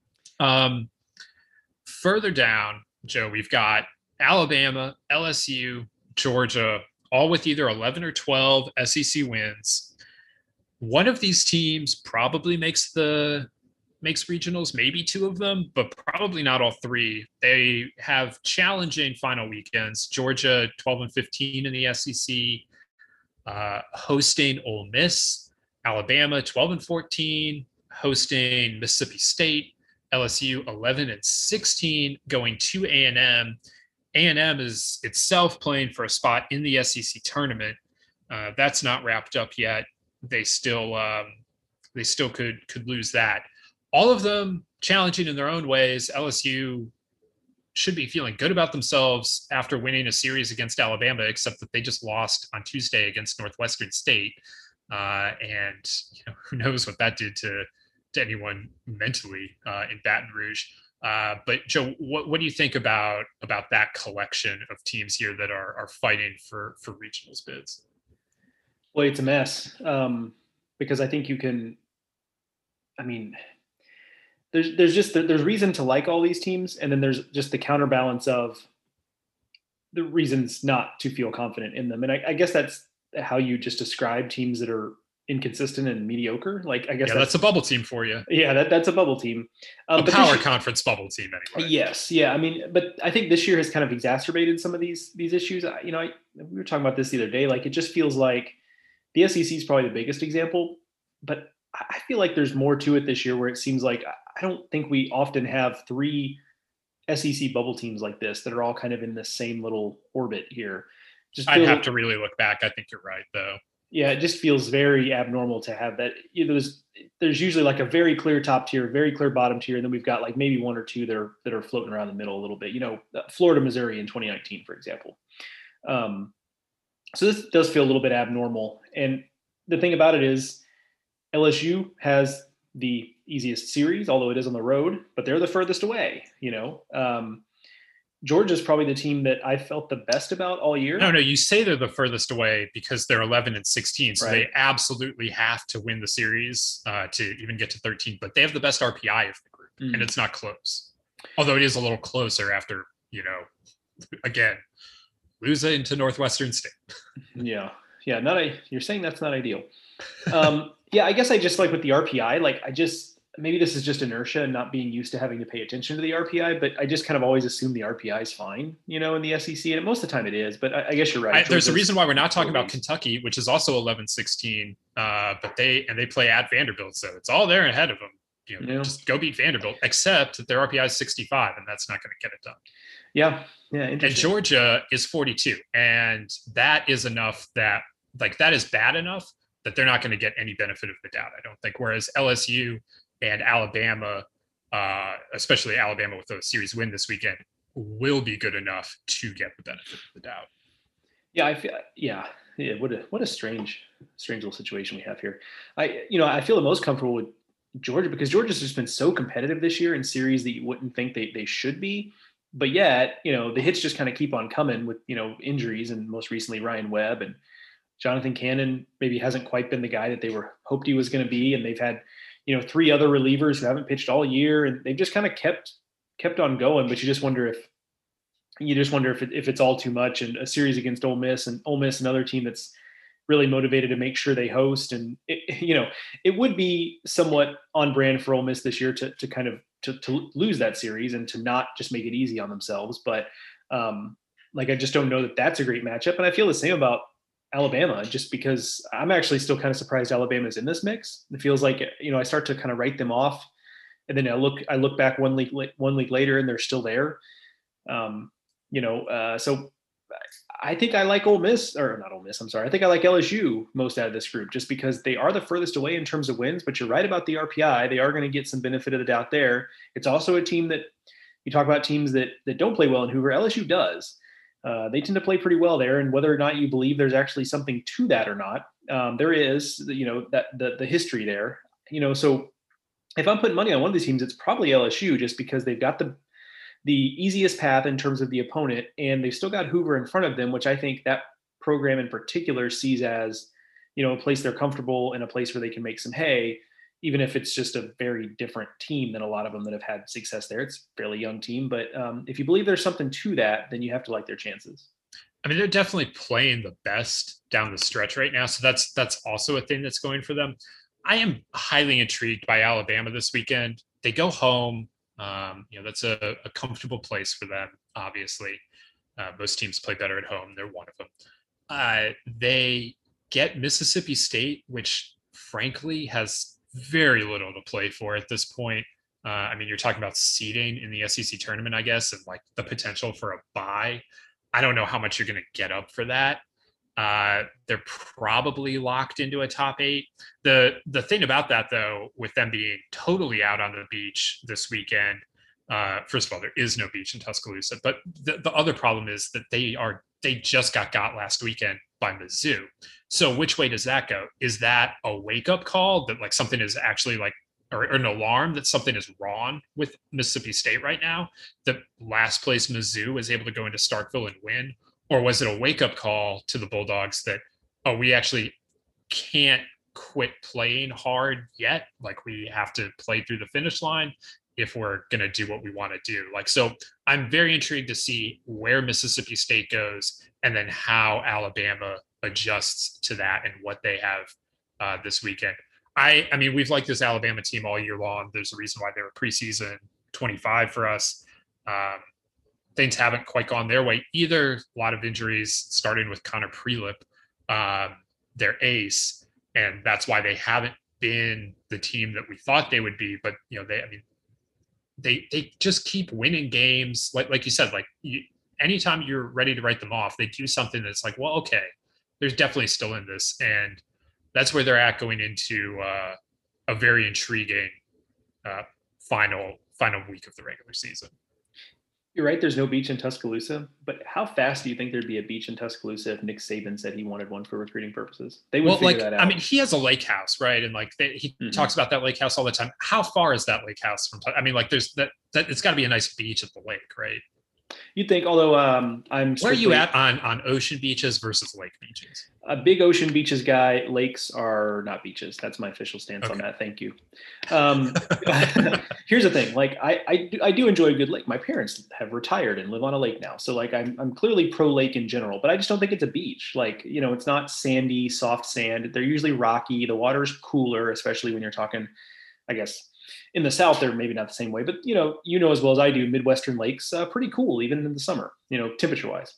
C: Um, further down, Joe, we've got Alabama, L S U, Georgia, all with either eleven or twelve S E C wins. One of these teams probably makes the makes regionals, maybe two of them, but probably not all three. They have challenging final weekends. Georgia, twelve and fifteen in the S E C, uh, hosting Ole Miss. Alabama, twelve and fourteen, hosting Mississippi State. L S U, eleven and sixteen, going to A and M. A and M is itself playing for a spot in the S E C tournament. Uh, that's not wrapped up yet. They still um, they still could could lose that. All of them challenging in their own ways. L S U should be feeling good about themselves after winning a series against Alabama, except that they just lost on Tuesday against Northwestern State. Uh, and you know, who knows what that did to, to anyone mentally uh, in Baton Rouge. Uh, but Joe, what, what do you think about about that collection of teams here that are are fighting for for regionals bids?
D: Well, it's a mess um, because I think you can. I mean, there's there's just there's reason to like all these teams, and then there's just the counterbalance of the reasons not to feel confident in them. And I, I guess that's how you just describe teams that are inconsistent and mediocre. Like, I guess
C: yeah,
D: that's,
C: that's a bubble team for you.
D: Yeah, that, that's a bubble team.
C: Um, a power conference bubble team, anyway.
D: Yes, yeah. I mean, but I think this year has kind of exacerbated some of these these issues. You know, I, we were talking about this the other day. Like, it just feels like the S E C is probably the biggest example, but I feel like there's more to it this year where it seems like I don't think we often have three S E C bubble teams like this that are all kind of in the same little orbit here.
C: Just I'd have like, to really look back. I think you're right, though.
D: Yeah, it just feels very abnormal to have that. You know, there's there's usually like a very clear top tier, very clear bottom tier, and then we've got like maybe one or two that are that are floating around the middle a little bit. You know, Florida, Missouri in twenty nineteen, for example. Um, so this does feel a little bit abnormal. And the thing about it is, L S U has the easiest series, although it is on the road, but they're the furthest away. You know. Um, Georgia's probably the team that I felt the best about all year.
C: No, no, you say they're the furthest away because they're eleven and sixteen. So
D: right.
C: They absolutely have to win the series uh, to even get to thirteen, but they have the best R P I of the group mm. and it's not close. Although it is a little closer after, you know, again, losing to Northwestern State.
D: yeah. Yeah. Not a, you're saying that's not ideal. Um, yeah, I guess I just like with the R P I, like I just, maybe this is just inertia and not being used to having to pay attention to the R P I, but I just kind of always assume the R P I is fine, you know, in the S E C. And most of the time it is, but I, I guess you're right.
C: I, there's a reason why we're not talking about Kentucky, which is also eleven sixteen, uh, but they, and they play at Vanderbilt. So it's all there ahead of them. you know, yeah. just go beat Vanderbilt, except that their R P I is sixty-five, and that's not going to get it done.
D: Yeah. Yeah.
C: And Georgia is forty-two. And that is enough that, like, that is bad enough that they're not going to get any benefit of the doubt, I don't think. Whereas L S U and Alabama, uh, especially Alabama with a series win this weekend, will be good enough to get the benefit of the doubt.
D: Yeah, I feel, yeah, yeah. What a what a strange, strange little situation we have here. I, you know, I feel the most comfortable with Georgia because Georgia's just been so competitive this year in series that you wouldn't think they they should be, but yet, you know, the hits just kind of keep on coming with, you know, injuries, and most recently Ryan Webb and Jonathan Cannon maybe hasn't quite been the guy that they were hoped he was going to be, and they've had, you know, three other relievers who haven't pitched all year, and they've just kind of kept kept on going. But you just wonder if you just wonder if it, if it's all too much. And a series against Ole Miss, and Ole Miss, another team that's really motivated to make sure they host, and it, you know, it would be somewhat on brand for Ole Miss this year to to kind of to, to lose that series and to not just make it easy on themselves. But um, like, I just don't know that that's a great matchup. And I feel the same about Alabama, just because I'm actually still kind of surprised Alabama's in this mix. It feels like, you know, I start to kind of write them off, and then I look, I look back one week, one week later, and they're still there. Um, you know, uh, so I think I like Ole Miss, or not Ole Miss, I'm sorry. I think I like L S U most out of this group, just because they are the furthest away in terms of wins, but you're right about the R P I. They are going to get some benefit of the doubt there. It's also a team that you talk about teams that, that don't play well in Hoover. L S U does. Uh, they tend to play pretty well there, and whether or not you believe there's actually something to that or not, um, there is, you know, that the the history there, you know. So if I'm putting money on one of these teams, it's probably L S U, just because they've got the the easiest path in terms of the opponent, and they've still got Hoover in front of them, which I think that program in particular sees as, you know, a place they're comfortable and a place where they can make some hay, even if it's just a very different team than a lot of them that have had success there. It's a fairly young team, but um, if you believe there's something to that, then you have to like their chances.
C: I mean, they're definitely playing the best down the stretch right now. So that's, that's also a thing that's going for them. I am highly intrigued by Alabama this weekend. They go home. Um, you know, that's a, a comfortable place for them, obviously. Uh, most teams play better at home. They're one of them. Uh, they get Mississippi State, which frankly has very little to play for at this point. Uh, I mean, you're talking about seeding in the S E C tournament, I guess, and like the potential for a bye. I don't know how much you're going to get up for that. Uh, they're probably locked into a top eight. The the thing about that, though, with them being totally out on the beach this weekend, uh, first of all, there is no beach in Tuscaloosa. But the, the other problem is that they are they just got got last weekend by Mizzou. So which way does that go? Is that a wake up call that like something is actually like, or, or an alarm that something is wrong with Mississippi State right now? That last place Mizzou is able to go into Starkville and win. Or was it a wake-up call to the Bulldogs that, oh, we actually can't quit playing hard yet? Like, we have to play through the finish line if we're going to do what we want to do. Like, so I'm very intrigued to see where Mississippi State goes and then how Alabama adjusts to that and what they have uh, this weekend. I, I mean, we've liked this Alabama team all year long. There's a reason why they were preseason twenty-five for us. Um, Things haven't quite gone their way either. A lot of injuries, starting with Connor Prelip, um, their ace, and that's why they haven't been the team that we thought they would be. But you know, they, I mean, they they just keep winning games. Like like you said, like you, anytime you're ready to write them off, they do something that's like, well, okay, there's definitely still in this, and that's where they're at going into uh, a very intriguing uh, final final week of the regular season.
D: You're right. There's no beach in Tuscaloosa, but how fast do you think there'd be a beach in Tuscaloosa if Nick Saban said he wanted one for recruiting purposes? They would
C: well,
D: figure
C: like,
D: that out.
C: I mean, he has a lake house, right? And like they, he mm-hmm. talks about that lake house all the time. How far is that lake house from? I mean, like there's that. that it's got to be a nice beach at the lake, right?
D: You'd think, although um, I'm.
C: Where are you at on on ocean beaches versus lake beaches?
D: A big ocean beaches guy. Lakes are not beaches. That's my official stance okay. on that. Thank you. Um, here's the thing. Like I, I do, I do enjoy a good lake. My parents have retired and live on a lake now. So like I'm, I'm clearly pro lake in general, but I just don't think it's a beach. Like, you know, it's not sandy, soft sand. They're usually rocky. The water's cooler, especially when you're talking, I guess, in the South, they're maybe not the same way, but you know, you know, as well as I do, Midwestern lakes, uh, pretty cool, even in the summer, you know, temperature wise.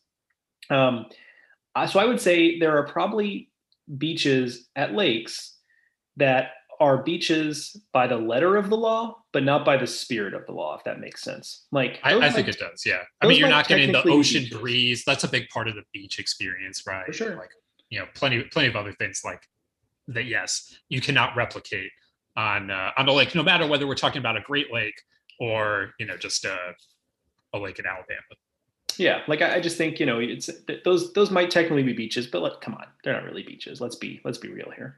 D: Um, Uh, so I would say there are probably beaches at lakes that are beaches by the letter of the law, but not by the spirit of the law, if that makes sense. Like
C: I, I
D: might,
C: think it does. Yeah. I mean, you're not getting the ocean breeze. That's a big part of the beach experience, right?
D: For sure.
C: Like, you know, plenty, plenty of other things like that. Yes, you cannot replicate on, uh, on a lake, no matter whether we're talking about a Great Lake or, you know, just a, a lake in Alabama.
D: Yeah. Like, I, I just think, you know, it's those, those might technically be beaches, but like, come on, they're not really beaches. Let's be, let's be real here.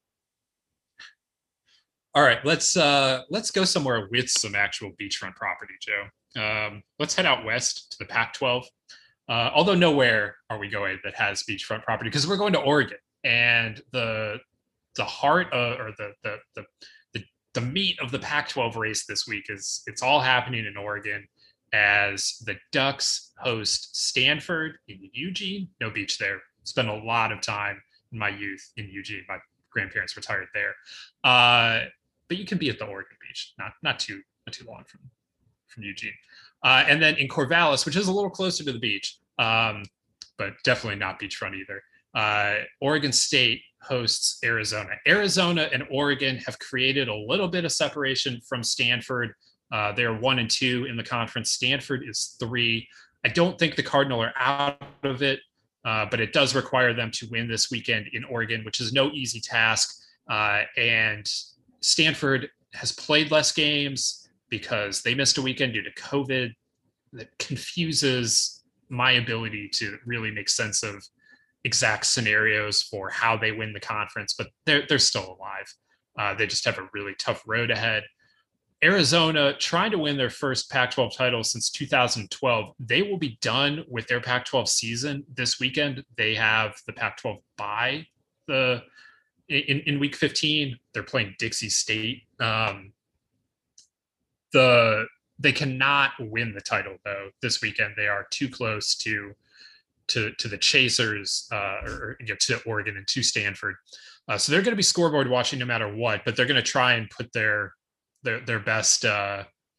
C: All right, let's uh, let's go somewhere with some actual beachfront property, Joe. Um, let's head out west to the Pac twelve. Uh, although nowhere are we going that has beachfront property, because we're going to Oregon, and the the heart of, or the, the the the the meat of the Pac twelve race this week is it's all happening in Oregon as the Ducks host Stanford in Eugene. No beach there. Spent a lot of time in my youth in Eugene. My grandparents retired there. Uh, But you can be at the Oregon beach, not not too not too long from from Eugene, uh, and then in Corvallis, which is a little closer to the beach, um, but definitely not beachfront either. Uh, Oregon State hosts Arizona. Arizona and Oregon have created a little bit of separation from Stanford. Uh, they're one and two in the conference. Stanford is three. I don't think the Cardinal are out of it, uh, but it does require them to win this weekend in Oregon, which is no easy task. Uh, and Stanford has played less games because they missed a weekend due to COVID. That confuses my ability to really make sense of exact scenarios for how they win the conference, but they're, they're still alive. Uh, they just have a really tough road ahead. Arizona trying to win their first Pac twelve title since two thousand twelve. They will be done with their Pac twelve season this weekend. They have the Pac twelve bye the In, in week fifteen. They're playing Dixie State. Um, the they cannot win the title though this weekend. They are too close to to to the Chasers, uh, or you know, to Oregon and to Stanford. Uh, so they're going to be scoreboard watching no matter what. But they're going to try and put their their their best. Uh,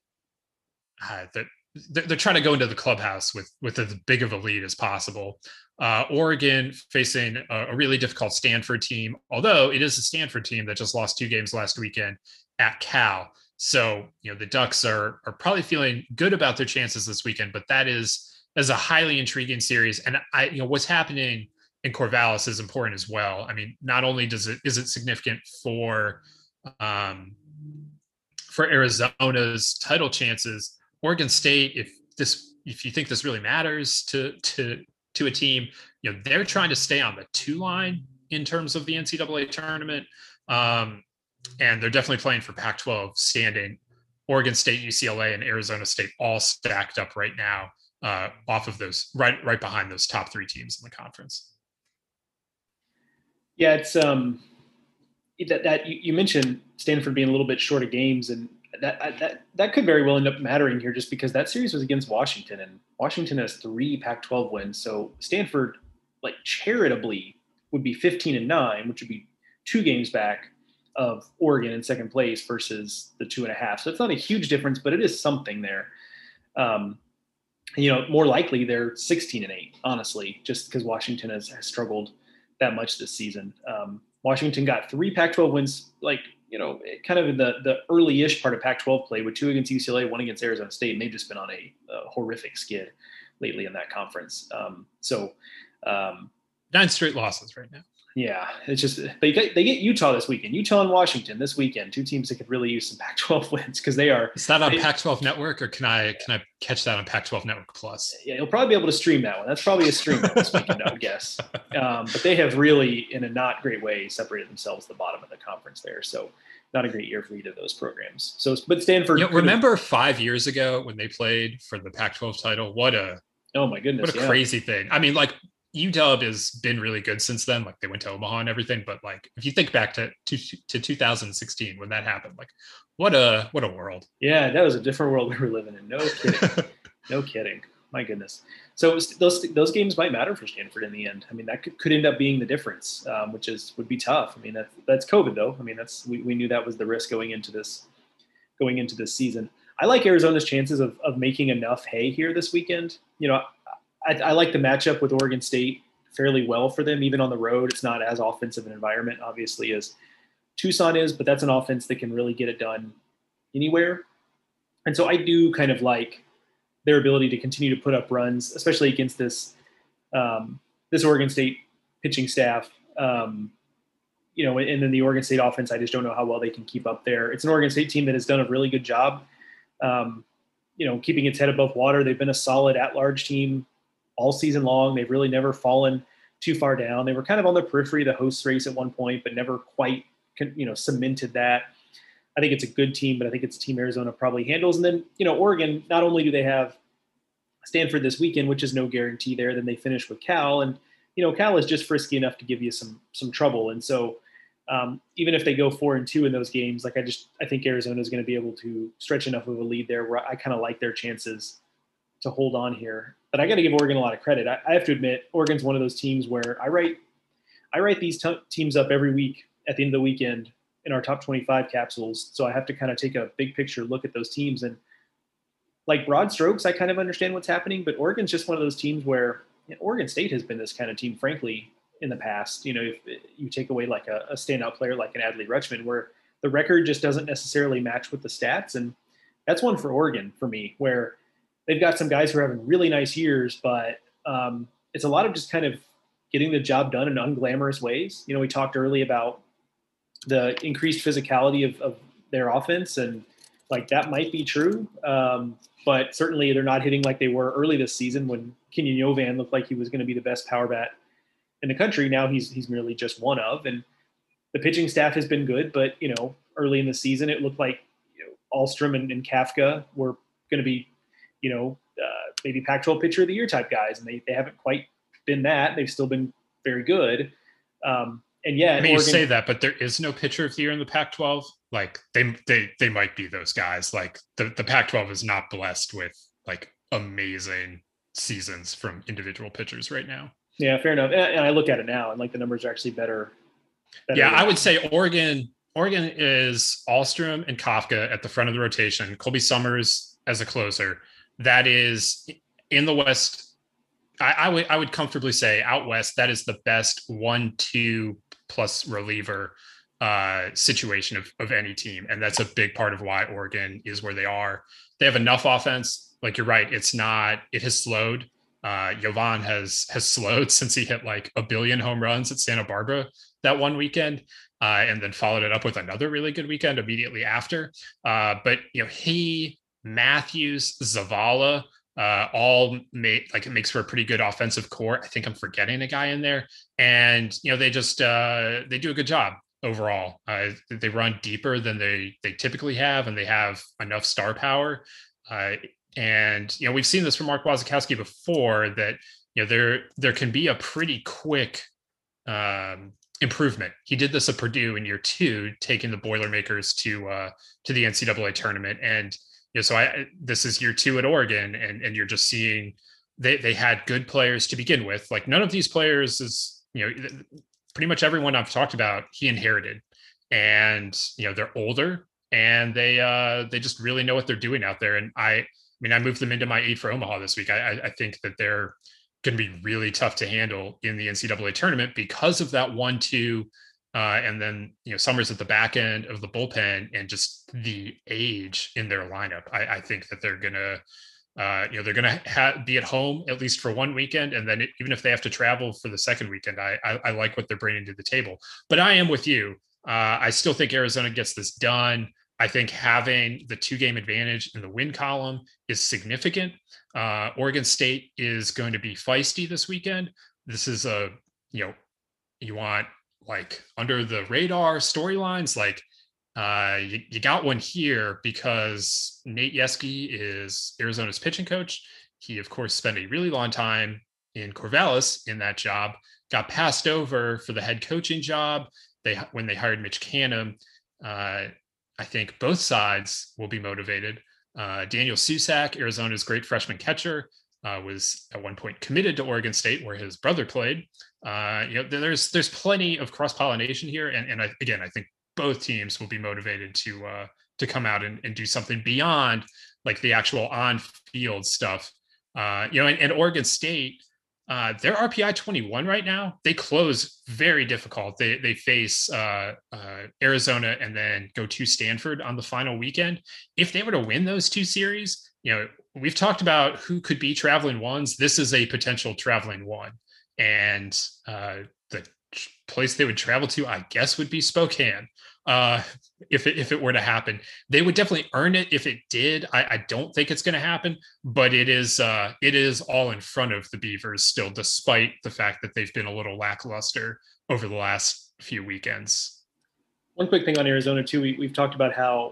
C: uh, they're, they're trying to go into the clubhouse with with as big of a lead as possible. Uh, Oregon facing a, a really difficult Stanford team, although it is a Stanford team that just lost two games last weekend at Cal. So, you know, the Ducks are are probably feeling good about their chances this weekend, but that is as a highly intriguing series. And I, you know, what's happening in Corvallis is important as well. I mean, not only does it is it significant for um, for Arizona's title chances, Oregon State, if this if you think this really matters to to to a team, you know, they're trying to stay on the two line in terms of the N C double A tournament. Um, and they're definitely playing for Pac twelve standing. Oregon State, U C L A, and Arizona State all stacked up right now, uh, off of those, right, right behind those top three teams in the conference.
D: Yeah, it's um, that, that you, you mentioned Stanford being a little bit short of games, and that, that, that could very well end up mattering here just because that series was against Washington, and Washington has three Pac twelve wins. So Stanford, like, charitably would be fifteen and nine, which would be two games back of Oregon in second place versus the two and a half. So it's not a huge difference, but it is something there. Um, you know, more likely they're sixteen and eight, honestly, just because Washington has, has struggled that much this season. Um, Washington got three Pac twelve wins, like, you know, kind of in the, the early-ish part of Pac twelve play, with two against U C L A, one against Arizona State, and they've just been on a, a horrific skid lately in that conference. Um, so um,
C: nine straight losses right now.
D: Yeah, it's just they get they get Utah this weekend. Utah and Washington this weekend, two teams that could really use some Pac twelve wins because they are.
C: Is that on
D: they,
C: Pac twelve Network, or can I can I catch that on Pac twelve Network Plus?
D: Yeah, you'll probably be able to stream that one. That's probably a stream this weekend, I would guess. Um, but they have really, in a not great way, separated themselves at the bottom of the conference there. So not a great year for either of those programs. So, but Stanford.
C: You know, remember five years ago when they played for the Pac twelve title? What a
D: oh my goodness,
C: what a
D: yeah.
C: crazy thing! I mean, like, U W has been really good since then. Like, they went to Omaha and everything, but like, if you think back to, to to two thousand sixteen when that happened, like, what a what a world.
D: Yeah, that was a different world we were living in. No kidding. No kidding. My goodness. So was, those those games might matter for Stanford in the end. I mean, that could, could end up being the difference, um, which is would be tough. I mean, that that's COVID though. I mean, that's we, we knew that was the risk going into this going into this season. I like Arizona's chances of of making enough hay here this weekend. You know, I, I like the matchup with Oregon State fairly well for them, even on the road. It's not as offensive an environment, obviously, as Tucson is, but that's an offense that can really get it done anywhere. And so I do kind of like their ability to continue to put up runs, especially against this um, this Oregon State pitching staff. Um, you know, and then the Oregon State offense, I just don't know how well they can keep up there. It's an Oregon State team that has done a really good job, um, you know, keeping its head above water. They've been a solid at-large team all season long. They've really never fallen too far down. They were kind of on the periphery of the host race at one point, but never quite, you know, cemented that. I think it's a good team, but I think it's a team Arizona probably handles. And then, you know, Oregon, not only do they have Stanford this weekend, which is no guarantee there, then they finish with Cal. And, you know, Cal is just frisky enough to give you some some trouble. And so um, even if they go four and two in those games, like I just I think Arizona is going to be able to stretch enough of a lead there where I kind of like their chances to hold on here. But I got to give Oregon a lot of credit. I, I have to admit, Oregon's one of those teams where I write I write these t- teams up every week at the end of the weekend in our top twenty-five capsules. So I have to kind of take a big picture look at those teams. And like broad strokes, I kind of understand what's happening, but Oregon's just one of those teams where you know, Oregon State has been this kind of team, frankly, in the past. You know, if you take away like a, a standout player like an Adley Rutschman, where the record just doesn't necessarily match with the stats. And that's one for Oregon for me, where they've got some guys who are having really nice years, but um, it's a lot of just kind of getting the job done in unglamorous ways. You know, we talked early about the increased physicality of, of their offense, and like that might be true. Um, but certainly they're not hitting like they were early this season when Kenyon Yovan looked like he was going to be the best power bat in the country. Now he's he's merely just one of, and the pitching staff has been good, but you know, early in the season it looked like you know, Alstrom and, and Kafka were going to be, you know, uh, maybe Pac twelve pitcher of the year type guys, and they they haven't quite been that. They've still been very good. Um, and yeah,
C: I mean,
D: Oregon,
C: you say that, but there is no pitcher of the year in the Pac twelve. Like they they they might be those guys. Like the, the Pac twelve is not blessed with like amazing seasons from individual pitchers right now.
D: Yeah, fair enough. And, and I look at it now, and like the numbers are actually better. better
C: yeah,
D: than-
C: I would say Oregon. Oregon is Alstrom and Kafka at the front of the rotation. Colby Summers as a closer. That is in the West. I, I would I would comfortably say out West, that is the best one two plus reliever uh, situation of, of any team. And that's a big part of why Oregon is where they are. They have enough offense. Like you're right. It's not, it has slowed. Uh, Yovan has, has slowed since he hit like a billion home runs at Santa Barbara that one weekend. Uh, and then followed it up with another really good weekend immediately after. Uh, but, you know, he, Matthews, Zavala, uh, all made like it makes for a pretty good offensive core. I think I'm forgetting a guy in there, and you know they just uh, they do a good job overall. Uh, they run deeper than they they typically have, and they have enough star power. Uh, and you know we've seen this from Mark Wasikowski before that you know there there can be a pretty quick um, improvement. He did this at Purdue in year two, taking the Boilermakers to uh, to the N C double A tournament. And you know, so I this is year two at Oregon, and and you're just seeing they they had good players to begin with. Like none of these players is you know pretty much everyone I've talked about he inherited, and you know they're older and they uh, they just really know what they're doing out there. And I I mean I moved them into my eight for Omaha this week. I I think that they're going to be really tough to handle in the N C double A tournament because of that one, two, uh, and then, you know, Summers at the back end of the bullpen and just the age in their lineup. I, I think that they're going to, uh, you know, they're going to ha- be at home at least for one weekend. And then it, even if they have to travel for the second weekend, I, I, I like what they're bringing to the table. But I am with you. Uh, I still think Arizona gets this done. I think having the two game advantage in the win column is significant. Uh, Oregon State is going to be feisty this weekend. This is a, you know, you want like under the radar storylines, like uh, you, you got one here because Nate Yeskie is Arizona's pitching coach. He, of course, spent a really long time in Corvallis in that job, got passed over for the head coaching job. They, when they hired Mitch Canham, uh, I think both sides will be motivated. Uh, Daniel Susac, Arizona's great freshman catcher, uh, was at one point committed to Oregon State, where his brother played. Uh, you know, there's there's plenty of cross pollination here, and and I, again, I think both teams will be motivated to uh, to come out and, and do something beyond like the actual on field stuff. Uh, you know, and, and Oregon State, Uh, they're R P I twenty-one right now. They close very difficult. They they face uh, uh, Arizona and then go to Stanford on the final weekend. If they were to win those two series, you know, we've talked about who could be traveling ones. This is a potential traveling one. And uh, the place they would travel to, I guess, would be Spokane. Uh, if it, if it were to happen, they would definitely earn it. If it did, I, I don't think it's going to happen, but it is, uh, it is all in front of the Beavers still, despite the fact that they've been a little lackluster over the last few weekends.
D: One quick thing on Arizona too. We, we've talked about how,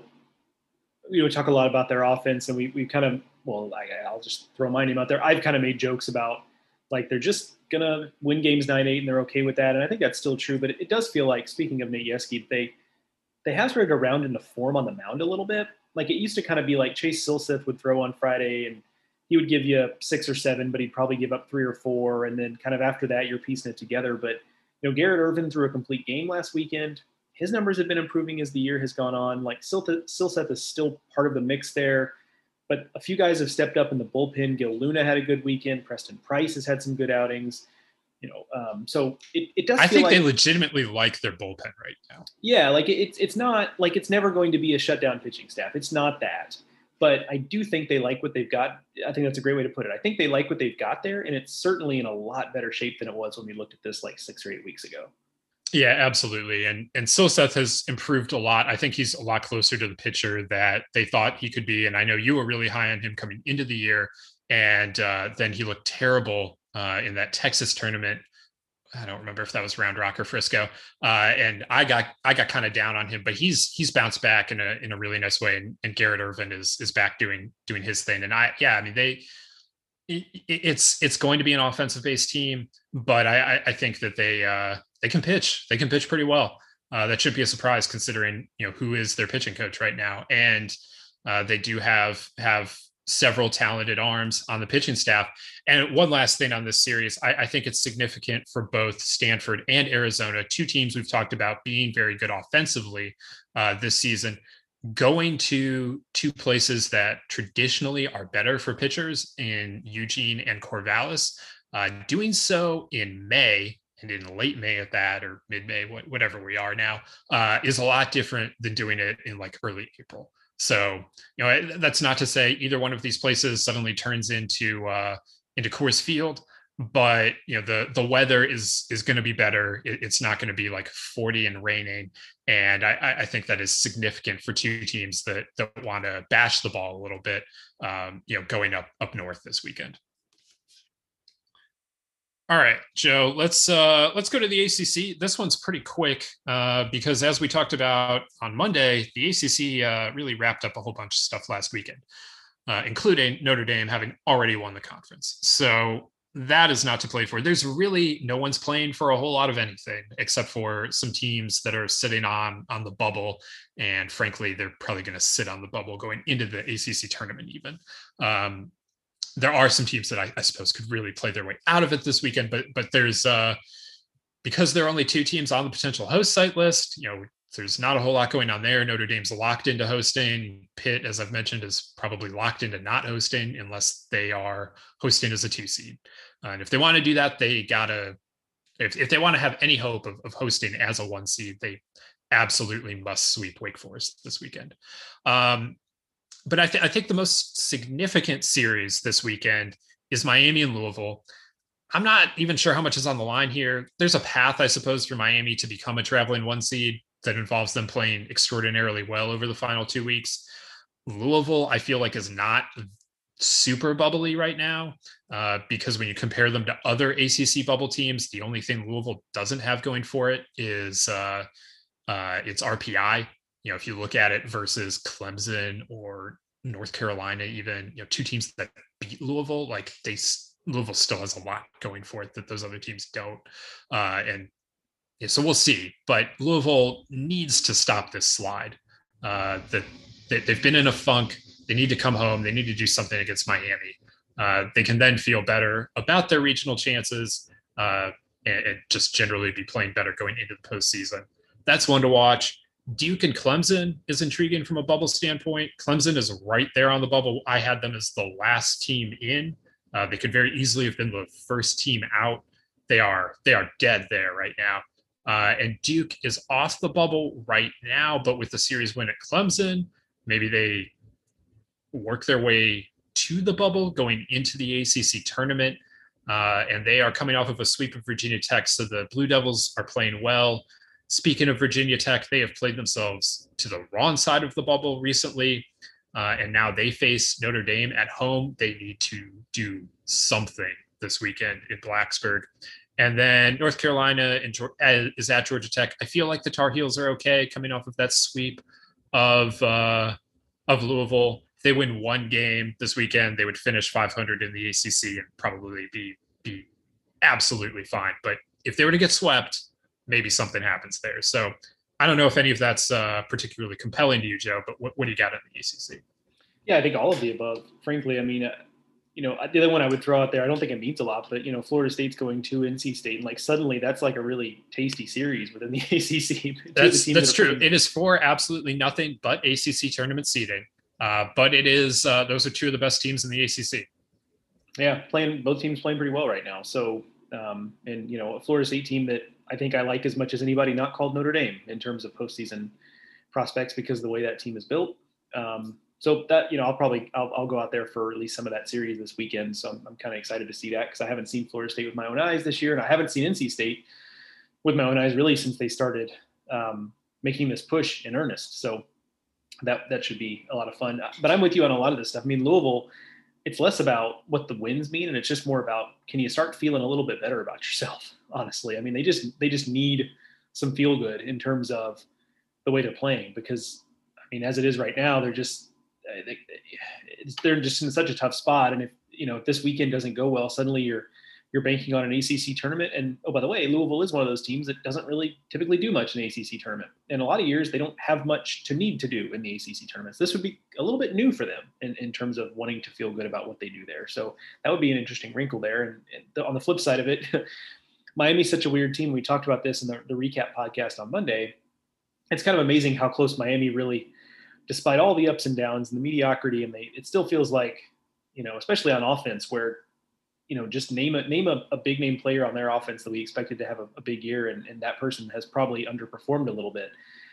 D: you know, we talk a lot about their offense, and we, we kind of, well, I, I'll just throw my name out there. I've kind of made jokes about, like, they're just going to win games nine eight and they're okay with that. And I think that's still true, but it, it does feel like, speaking of Nate Yeskie, they, they have started to round into form on the mound a little bit. Like, it used to kind of be like Chase Silseth would throw on Friday and he would give you six or seven, but he'd probably give up three or four. And then kind of after that, you're piecing it together. But, you know, Garrett Irvin threw a complete game last weekend. His numbers have been improving as the year has gone on. Like, Silseth is still part of the mix there, but a few guys have stepped up in the bullpen. Gil Luna had a good weekend. Preston Price has had some good outings. You know, um, so it, it does.
C: I
D: feel
C: think
D: like,
C: they legitimately like their bullpen right now.
D: Yeah, like it, it's it's not like it's never going to be a shutdown pitching staff. It's not that, but I do think they like what they've got. I think that's a great way to put it. I think they like what they've got there, and it's certainly in a lot better shape than it was when we looked at this like six or eight weeks ago.
C: Yeah, absolutely. And and Silseth has improved a lot. I think he's a lot closer to the pitcher that they thought he could be. And I know you were really high on him coming into the year, and uh, then he looked terrible uh, in that Texas tournament. I don't remember if that was Round Rock or Frisco. Uh, and I got I got kind of down on him, but he's he's bounced back in a in a really nice way. And, and Garrett Irvin is is back doing doing his thing. And I yeah, I mean they it, it's it's going to be an offensive based team, but I I think that they uh, they can pitch. They can pitch pretty well. Uh, that should be a surprise considering, you know, who is their pitching coach right now. And uh, they do have have several talented arms on the pitching staff. And one last thing on this series, I, I think it's significant for both Stanford and Arizona, two teams we've talked about being very good offensively uh, this season, going to two places that traditionally are better for pitchers in Eugene and Corvallis, uh, doing so in May and in late May at that, or mid-May, whatever we are now, uh, is a lot different than doing it in like early April. So, you know, that's not to say either one of these places suddenly turns into uh, into Coors Field, but you know, the the weather is is going to be better. It, it's not going to be like forty and raining, and I, I think that is significant for two teams that that want to bash the ball a little bit. Um, you know, going up up north this weekend. All right, Joe, let's uh, let's go to the A C C. This one's pretty quick uh, because as we talked about on Monday, the A C C uh, really wrapped up a whole bunch of stuff last weekend, uh, including Notre Dame having already won the conference. So that is not to play for. There's really no one's playing for a whole lot of anything except for some teams that are sitting on on the bubble. And frankly, they're probably going to sit on the bubble going into the A C C tournament even. Um, There are some teams that I, I suppose could really play their way out of it this weekend, but but there's uh, because there are only two teams on the potential host site list. You know, there's not a whole lot going on there. Notre Dame's locked into hosting. Pitt, as I've mentioned, is probably locked into not hosting unless they are hosting as a two seed. Uh, and if they want to do that, they gotta. If if they want to have any hope of, of hosting as a one seed, they absolutely must sweep Wake Forest this weekend. Um, But I, th- I think the most significant series this weekend is Miami and Louisville. I'm not even sure how much is on the line here. There's a path, I suppose, for Miami to become a traveling one seed that involves them playing extraordinarily well over the final two weeks. Louisville, I feel like, is not super bubbly right now uh, because when you compare them to other A C C bubble teams, the only thing Louisville doesn't have going for it is uh, uh, its R P I. You know, if you look at it versus Clemson or North Carolina, even, you know, two teams that beat Louisville, like they, Louisville still has a lot going for it that those other teams don't. Uh, and yeah, so we'll see, but Louisville needs to stop this slide. Uh, that they, they've been in a funk. They need to come home. They need to do something against Miami. Uh, they can then feel better about their regional chances uh, and, and just generally be playing better going into the postseason. That's one to watch. Duke and Clemson is intriguing from a bubble standpoint. Clemson is right there on the bubble. I had them as the last team in Uh, they could very easily have been the first team out. They are they are dead there right now. Uh, and Duke is off the bubble right now, but with the series win at Clemson, maybe they work their way to the bubble going into the A C C tournament. Uh, and they are coming off of a sweep of Virginia Tech. So the Blue Devils are playing well. Speaking of Virginia Tech, they have played themselves to the wrong side of the bubble recently. Uh, and now they face Notre Dame at home. They need to do something this weekend in Blacksburg. And then North Carolina is at Georgia Tech. I feel like the Tar Heels are okay coming off of that sweep of uh, of Louisville. If they win one game this weekend, they would finish five hundred in the A C C and probably be be absolutely fine. But if they were to get swept, maybe something happens there. So I don't know if any of that's uh, particularly compelling to you, Joe, but what, what do you got in the A C C?
D: Yeah, I think all of the above, frankly. I mean, uh, you know, the other one I would throw out there, I don't think it means a lot, but, you know, Florida State's going to N C State. And, like, suddenly that's like a really tasty series within the A C C.
C: That's, that's true. Playing. It is for absolutely nothing but A C C tournament seeding. Uh, but it is, uh, those are two of the best teams in the A C C.
D: Yeah, playing both teams playing pretty well right now. So, um, and, you know, a Florida State team that I think I like as much as anybody not called Notre Dame in terms of postseason prospects because of the way that team is built. Um, So that, you know, I'll probably, I'll, I'll go out there for at least some of that series this weekend. So I'm, I'm kind of excited to see that because I haven't seen Florida State with my own eyes this year. And I haven't seen N C State with my own eyes really since they started um, making this push in earnest. So that, that should be a lot of fun. But I'm with you on a lot of this stuff. I mean, Louisville, it's less about what the wins mean. And it's just more about, can you start feeling a little bit better about yourself? Honestly. I mean, they just, they just need some feel good in terms of the way they're playing, because I mean, as it is right now, they're just, They, they're just in such a tough spot. And if, you know, if this weekend doesn't go well, suddenly you're, you're banking on an A C C tournament. And, oh, by the way, Louisville is one of those teams that doesn't really typically do much in the A C C tournament. And a lot of years they don't have much to need to do in the A C C tournaments. This would be a little bit new for them in, in terms of wanting to feel good about what they do there. So that would be an interesting wrinkle there. And, and the, on the flip side of it, Miami's such a weird team. We talked about this in the, the recap podcast on Monday. It's kind of amazing how close Miami really, despite all the ups and downs and the mediocrity, and they, it still feels like, you know, especially on offense where, you know, just name a, name a, a big name player on their offense that we expected to have a, a big year. And, and that person has probably underperformed a little bit.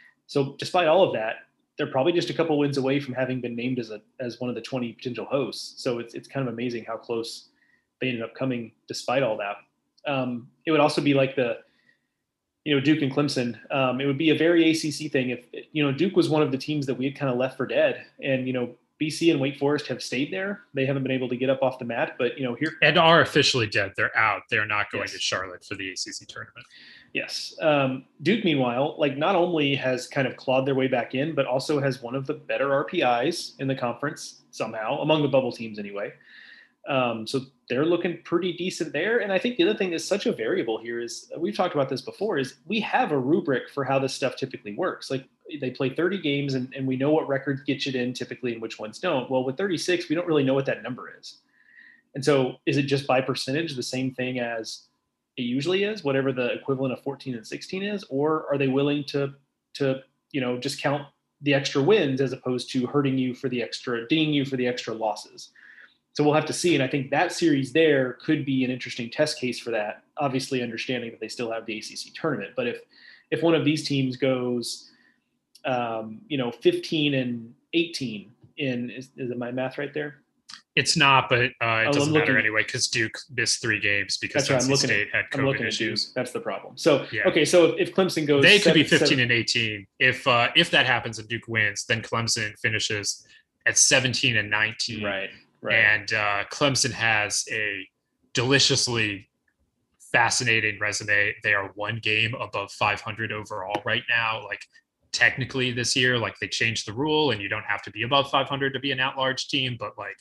D: So despite all of that, they're probably just a couple wins away from having been named as a, as one of the twenty potential hosts. So it's, it's kind of amazing how close they ended up coming despite all that. Um, it would also be like the, you know, Duke and Clemson. Um, it would be a very A C C thing if, you know, Duke was one of the teams that we had kind of left for dead, and, you know, B C and Wake Forest have stayed there. They haven't been able to get up off the mat, but, you know, here
C: and are officially dead. They're out. They're not going
D: yes.
C: to Charlotte for the A C C tournament.
D: Yes. Um, Duke, meanwhile, like not only has kind of clawed their way back in, but also has one of the better R P Is in the conference somehow, among the bubble teams anyway. Um, so they're looking pretty decent there. And I think the other thing that's such a variable here is, we've talked about this before, is we have a rubric for how this stuff typically works. Like they play thirty games and, and we know what records get you in typically and which ones don't. Well, with thirty-six, we don't really know what that number is. And so is it just by percentage the same thing as it usually is, whatever the equivalent of fourteen and sixteen is? Or are they willing to, to, you know, just count the extra wins as opposed to hurting you for the extra, dinging you for the extra losses? So we'll have to see. And I think that series there could be an interesting test case for that, obviously understanding that they still have the A C C tournament. But if, if one of these teams goes, um, you know, fifteen and eighteen in, is, is it my math right there?
C: It's not, but uh, it
D: oh,
C: doesn't
D: looking,
C: matter anyway, because Duke missed three games because
D: N C
C: State
D: at,
C: had COVID
D: I'm looking
C: issues.
D: At Duke. That's the problem. So,
C: yeah.
D: okay, so if, if Clemson goes...
C: They could
D: seven,
C: be fifteen
D: seven,
C: and eighteen. If uh, if that happens and Duke wins, then Clemson finishes at seventeen and nineteen.
D: Right. Right.
C: And uh, Clemson has a deliciously fascinating resume. They are one game above five hundred overall right now. Like technically this year, like they changed the rule and you don't have to be above five hundred to be an at-large team. But like,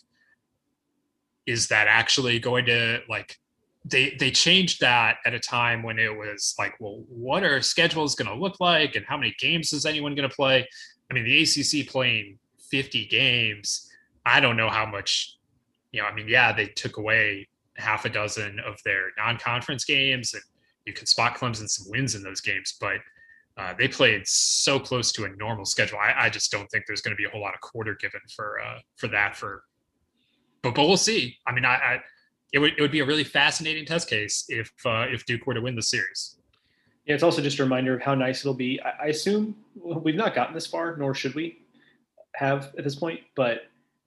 C: is that actually going to like, they, they changed that at a time when it was like, well, what are schedules going to look like? And how many games is anyone going to play? I mean, the A C C playing fifty games, I don't know how much, you know, I mean, yeah, they took away half a dozen of their non-conference games and you could spot Clemson some wins in those games, but uh, they played so close to a normal schedule. I, I just don't think there's going to be a whole lot of quarter given for, uh, for that for, but, but we'll see. I mean, I, I, it would it would be a really fascinating test case if uh, if Duke were to win the series.
D: Yeah, it's also just a reminder of how nice it'll be. I, I assume we've not gotten this far, nor should we have at this point, but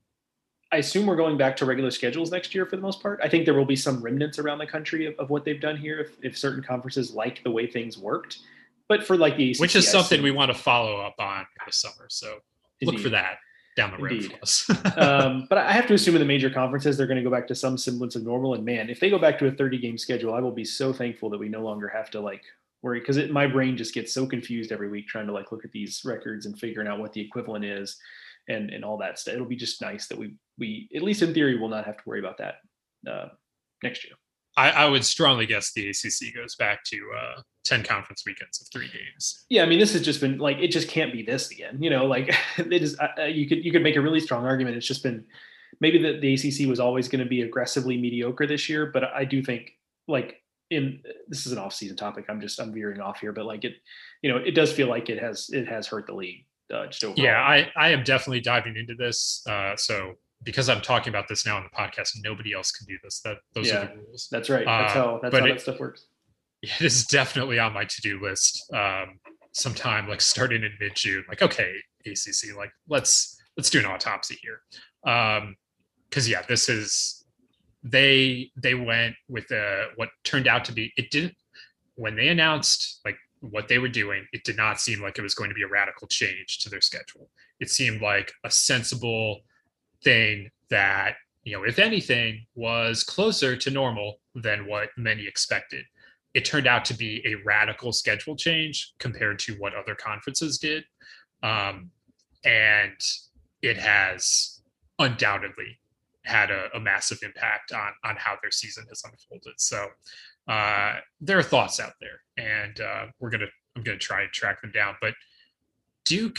D: I assume we're going back to regular schedules next year for the most part. I think there will be some remnants around the country of, of what they've done here if, if certain conferences like the way things worked. But for like the A C C,
C: which is something
D: assume,
C: we want to follow up on this summer. So Indeed. Look for that down the road for us.
D: um, but I have to assume in the major conferences, they're going to go back to some semblance of normal. And man, if they go back to a thirty game schedule, I will be so thankful that we no longer have to like worry, because my brain just gets so confused every week trying to like look at these records and figuring out what the equivalent is and, and all that stuff. It'll be just nice that we, we, at least in theory, will not have to worry about that uh, next year.
C: I, I would strongly guess the A C C goes back to uh, ten conference weekends of three games.
D: Yeah, I mean, this has just been like, it just can't be this again. You know, like it is. Uh, you could you could make a really strong argument. It's just been maybe the, the A C C was always going to be aggressively mediocre this year, but I do think like in this is an off-season topic. I'm just I'm veering off here, but like it, you know, it does feel like it has it has hurt the league uh, just overall.
C: Yeah, I I am definitely diving into this. Uh, so. Because I'm talking about this now on the podcast, nobody else can do this. That those yeah, are the rules.
D: That's right. That's how that's uh, how
C: it,
D: that stuff works.
C: It is definitely on my to-do list. Um, sometime like starting in mid-June. Like, okay, A C C, like let's let's do an autopsy here. Um, because yeah, this is they they went with a, what turned out to be. It didn't when they announced like what they were doing. It did not seem like it was going to be a radical change to their schedule. It seemed like a sensible thing that, you know, if anything, was closer to normal than what many expected. It turned out to be a radical schedule change compared to what other conferences did. Um, and it has undoubtedly had a, a massive impact on, on how their season has unfolded. So uh, there are thoughts out there, and uh, we're going to, I'm going to try and track them down. But Duke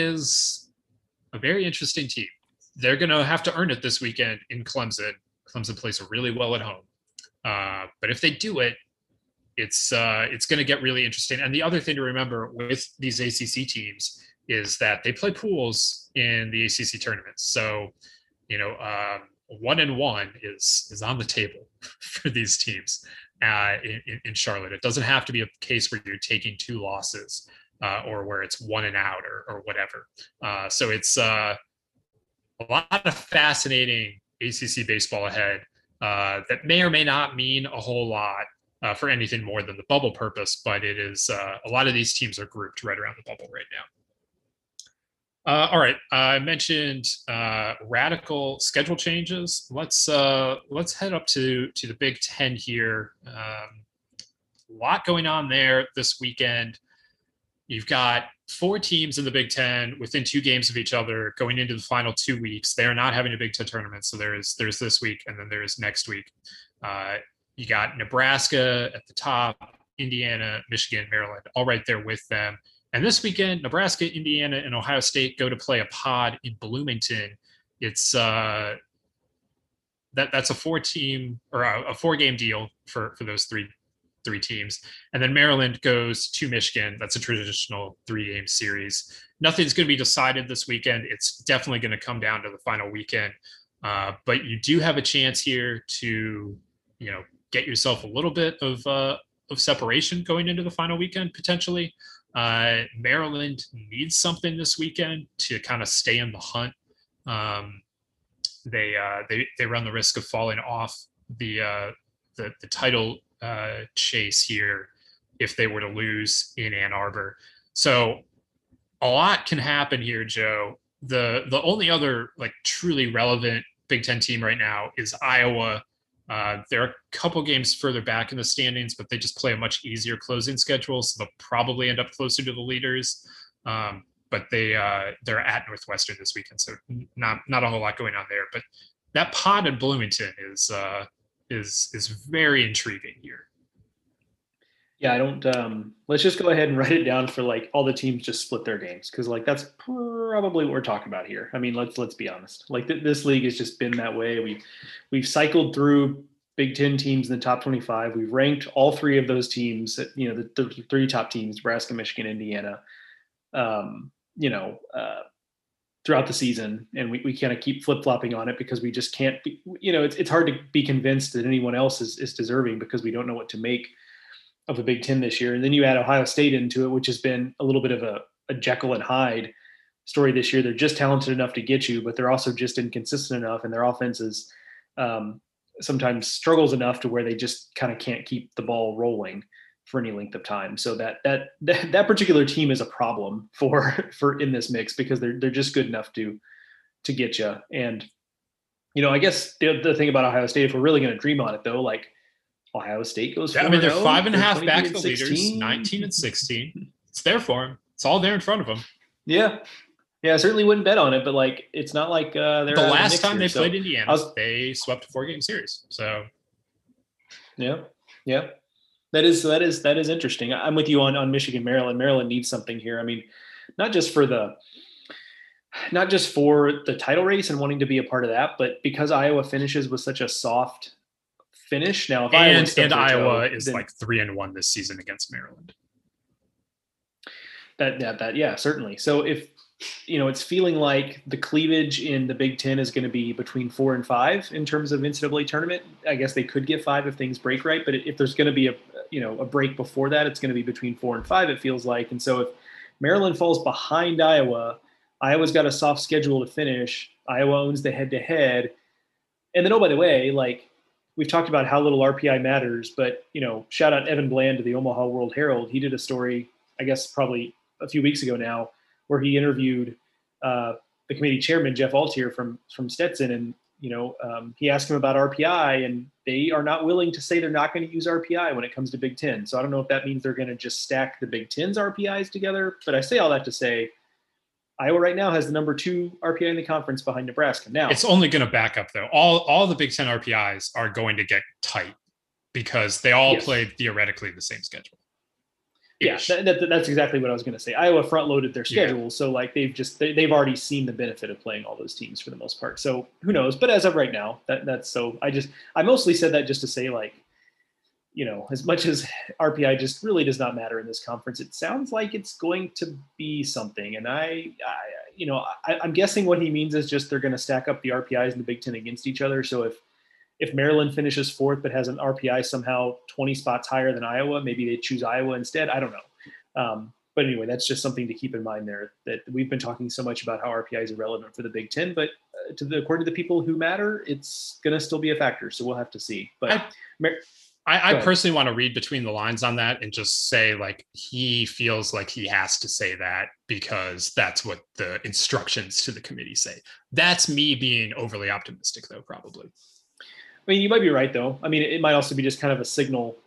C: is a very interesting team. They're going to have to earn it this weekend in Clemson. Clemson plays really well at home. Uh, but if they do it, it's uh, it's going to get really interesting. And the other thing to remember with these A C C teams is that they play pools in the A C C tournaments. So, you know, um, one and one is is on the table for these teams uh, in, in Charlotte. It doesn't have to be a case where you're taking two losses uh, or where it's one and out or, or whatever. Uh, so it's uh, a lot of fascinating A C C baseball ahead uh, that may or may not mean a whole lot uh, for anything more than the bubble purpose, but it is uh, a lot of these teams are grouped right around the bubble right now. Uh, all right, I mentioned uh, radical schedule changes. Let's uh, let's head up to to the Big Ten here. Um, a lot going on there this weekend. You've got four teams in the Big Ten within two games of each other going into the final two weeks. They are not having a Big Ten tournament, so there is there's this week and then there's next week. Uh, you got Nebraska at the top, Indiana, Michigan, Maryland, all right there with them. And this weekend, Nebraska, Indiana, and Ohio State go to play a pod in Bloomington. It's uh, that that's a four-team or a, a four-game deal for for those three. three teams. And then Maryland goes to Michigan. That's a traditional three-game series. Nothing's going to be decided this weekend. It's definitely going to come down to the final weekend. Uh, but you do have a chance here to, you know, get yourself a little bit of uh, of separation going into the final weekend, potentially. Uh, Maryland needs something this weekend to kind of stay in the hunt. Um, they, uh, they, they run the risk of falling off the, uh, the, the title uh chase here if they were to lose in Ann Arbor. So a lot can happen here, Joe. The the only other like truly relevant Big Ten team right now is Iowa. Uh, they're a couple games further back in the standings, but they just play a much easier closing schedule, so they'll probably end up closer to the leaders. Um, but they uh, they're at Northwestern this weekend, so not not a whole lot going on there. But that pod in Bloomington is uh, is is very intriguing here.
D: Yeah, I don't um let's just go ahead and write it down for like all the teams just split their games, because like that's probably what we're talking about here. I mean, let's let's be honest. Like th- this league has just been that way. We we've cycled through Big Ten teams in the top twenty-five. We've ranked all three of those teams, you know, the, the three top teams, Nebraska, Michigan, Indiana. Um, you know, uh throughout the season, and we, we kind of keep flip flopping on it because we just can't be, you know, it's, it's hard to be convinced that anyone else is, is deserving because we don't know what to make of a Big Ten this year. And then you add Ohio State into it, which has been a little bit of a, a Jekyll and Hyde story this year. They're just talented enough to get you, but they're also just inconsistent enough, and their offense is um, sometimes struggles enough to where they just kind of can't keep the ball rolling for any length of time. So that, that, that, that particular team is a problem for, for in this mix because they're, they're just good enough to, to get you. And, you know, I guess the, the thing about Ohio State, if we're really going to dream on it though, like Ohio State goes,
C: yeah, I mean, they're five and a half back to the leaders, nineteen and sixteen. It's there for them. It's all there in front of them.
D: Yeah. Yeah. I certainly wouldn't bet on it, but like, it's not like uh, they're
C: the last
D: the
C: time they
D: here,
C: played
D: so
C: Indiana,
D: was,
C: they swept a four game series. So
D: yeah. Yeah. That is, that is, that is interesting. I'm with you on, on Michigan, Maryland. Maryland needs something here. I mean, not just for the, not just for the title race and wanting to be a part of that, but because Iowa finishes with such a soft finish. Now, if
C: and,
D: Iowa
C: and Iowa
D: toe,
C: is
D: then,
C: like three and one this season against Maryland.
D: That, that, that, yeah, certainly. So if, you know, it's feeling like the cleavage in the Big Ten is going to be between four and five in terms of N C double A tournament. I guess they could get five if things break right, but if there's going to be a, you know, a break before that, it's going to be between four and five, it feels like. And so if Maryland falls behind Iowa, Iowa's got a soft schedule to finish. Iowa owns the head to head. And then, oh, by the way, like we've talked about how little R P I matters, but, you know, shout out Evan Bland to the Omaha World Herald. He did a story, I guess, probably a few weeks ago now, where he interviewed uh, the committee chairman, Jeff Altier from, from Stetson. And, you know, um, he asked him about R P I, and they are not willing to say they're not going to use R P I when it comes to Big Ten. So I don't know if that means they're going to just stack the Big Ten's R P Is together, but I say all that to say Iowa right now has the number two R P I in the conference behind Nebraska. Now
C: it's only going to back up though. All, all the Big Ten R P Is are going to get tight because they all yes. play theoretically the same schedule.
D: Yeah, that, that, that's exactly what I was going to say. Iowa front loaded their schedule. Yeah. So like they've just, they, they've already seen the benefit of playing all those teams for the most part. So who knows, but as of right now, that that's, so I just, I mostly said that just to say like, you know, as much as R P I just really does not matter in this conference, it sounds like it's going to be something. And I, I you know, I, I'm guessing what he means is just, they're going to stack up the R P Is in the Big Ten against each other. So if, if Maryland finishes fourth, but has an R P I somehow twenty spots higher than Iowa, maybe they choose Iowa instead. I don't know. Um, but anyway, that's just something to keep in mind there, that we've been talking so much about how R P I is irrelevant for the Big Ten, but uh, to the, according to the people who matter, it's going to still be a factor. So we'll have to see. But
C: I, Mar- I, I personally want to read between the lines on that and just say, like, he feels like he has to say that because that's what the instructions to the committee say. That's me being overly optimistic, though, probably.
D: I mean, you might be right, though. I mean, it might also be just kind of a signal.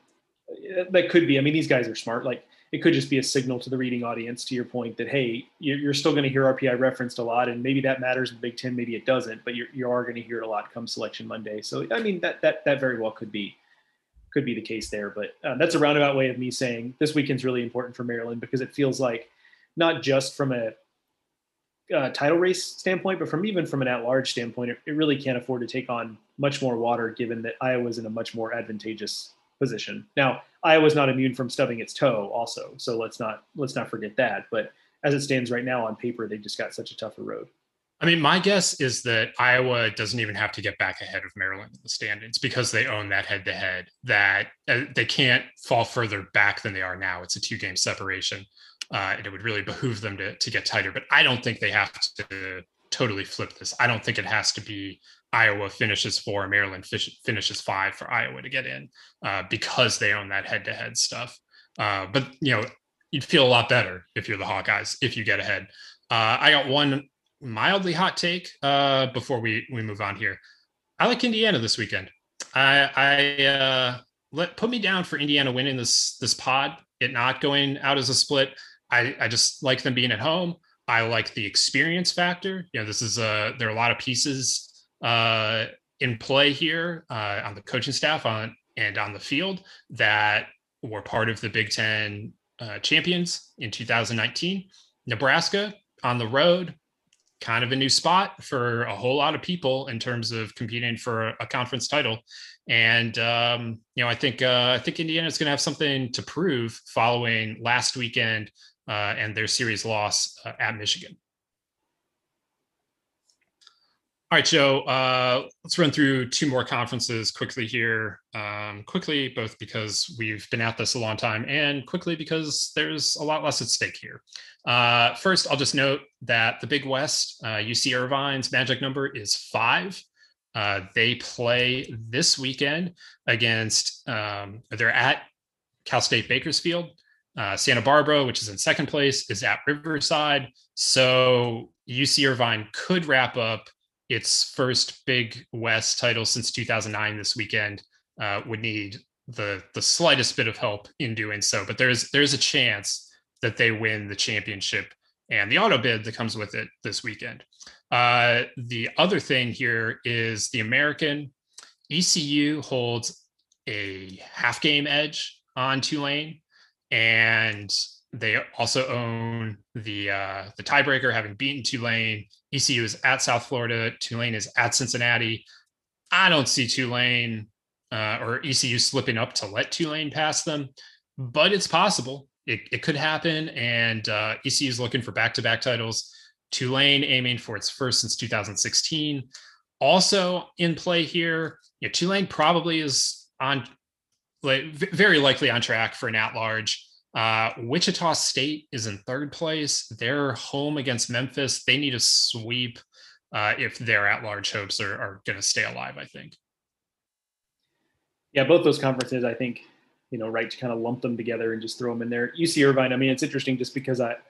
D: That could be. I mean, these guys are smart. Like, it could just be a signal to the reading audience, to your point, that, hey, you're still going to hear R P I referenced a lot, and maybe that matters in Big Ten, maybe it doesn't, but you're, you are going to hear it a lot come Selection Monday. So, I mean, that that that very well could be could be the case there. But uh, that's a roundabout way of me saying this weekend's really important for Maryland, because it feels like not just from a Uh, title race standpoint, but from even from an at-large standpoint, it, it really can't afford to take on much more water, given that Iowa's in a much more advantageous position. Now, Iowa's not immune from stubbing its toe also, so let's not let's not forget that. But as it stands right now on paper, they just got such a tougher road.
C: I mean, my guess is that Iowa doesn't even have to get back ahead of Maryland in the standings because they own that head-to-head, that uh, they can't fall further back than they are now. It's a two-game separation. Uh, and it would really behoove them to, to get tighter. But I don't think they have to totally flip this. I don't think it has to be Iowa finishes four, Maryland fish, finishes five for Iowa to get in uh, because they own that head-to-head stuff. Uh, but, you know, you'd feel a lot better if you're the Hawkeyes, if you get ahead. Uh, I got one mildly hot take uh, before we, we move on here. I like Indiana this weekend. I, I uh, let put me down for Indiana winning this, this pod, it not going out as a split. I, I just like them being at home. I like the experience factor. You know, this is a, there are a lot of pieces uh, in play here uh, on the coaching staff on and on the field that were part of the Big Ten uh, champions in two thousand nineteen. Nebraska on the road, kind of a new spot for a whole lot of people in terms of competing for a conference title. And, um, you know, I think, uh, I think Indiana is going to have something to prove following last weekend Uh, and their series loss uh, at Michigan. All right, Joe, uh, let's run through two more conferences quickly here. Um, quickly, both because we've been at this a long time and quickly because there's a lot less at stake here. Uh, first, I'll just note that the Big West, uh, U C Irvine's magic number is five. Uh, they play this weekend against, um, they're at Cal State Bakersfield. Uh, Santa Barbara, which is in second place, is at Riverside. So U C Irvine could wrap up its first Big West title since two thousand nine this weekend. Uh, would need the the slightest bit of help in doing so, but there's there's a chance that they win the championship and the auto bid that comes with it this weekend. Uh, the other thing here is the American. E C U holds a half game edge on Tulane, and they also own the uh, the tiebreaker, having beaten Tulane. E C U is at South Florida. Tulane is at Cincinnati. I don't see Tulane uh, or E C U slipping up to let Tulane pass them, but it's possible. It, it could happen, and uh, E C U is looking for back-to-back titles. Tulane aiming for its first since two thousand sixteen. Also in play here, you know, Tulane probably is on, like, very likely on track for an at-large. Uh, Wichita State is in third place. They're home against Memphis. They need a sweep uh, if their at-large hopes are, are going to stay alive, I think.
D: Yeah, both those conferences, I think, you know, right to kind of lump them together and just throw them in there. U C Irvine, I mean, it's interesting just because I,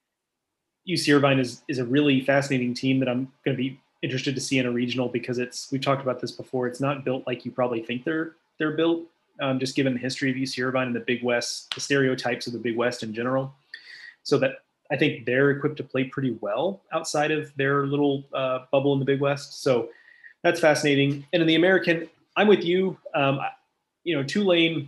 D: U C Irvine is is a really fascinating team that I'm going to be interested to see in a regional, because it's, we've talked about this before, it's not built like you probably think they're they're built. Um, just given the history of U C Irvine and the Big West, the stereotypes of the Big West in general. So that I think they're equipped to play pretty well outside of their little uh, bubble in the Big West. So that's fascinating. And in the American, I'm with you. Um, you know, Tulane,